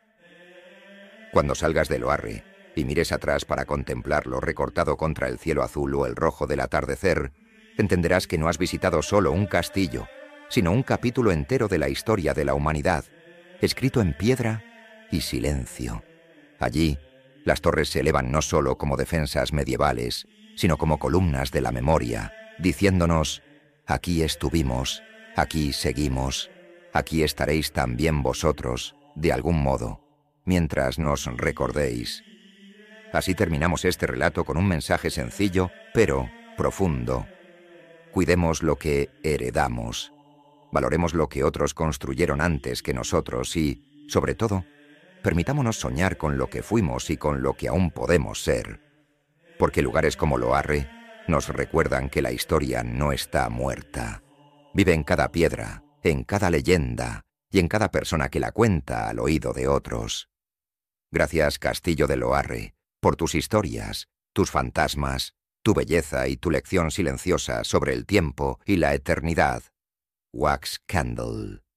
Cuando salgas de Loarre y mires atrás para contemplarlo recortado contra el cielo azul o el rojo del atardecer, entenderás que no has visitado solo un castillo, sino un capítulo entero de la historia de la humanidad, escrito en piedra y silencio. Allí, Las torres se elevan no solo como defensas medievales, sino como columnas de la memoria, diciéndonos: aquí estuvimos, aquí seguimos, aquí estaréis también vosotros, de algún modo, mientras nos recordéis. Así terminamos este relato con un mensaje sencillo, pero profundo. Cuidemos lo que heredamos. Valoremos lo que otros construyeron antes que nosotros y, sobre todo, permitámonos soñar con lo que fuimos y con lo que aún podemos ser. Porque lugares como Loarre nos recuerdan que la historia no está muerta. Vive en cada piedra, en cada leyenda y en cada persona que la cuenta al oído de otros. Gracias, Castillo de Loarre, por tus historias, tus fantasmas, tu belleza y tu lección silenciosa sobre el tiempo y la eternidad. Wax Candle.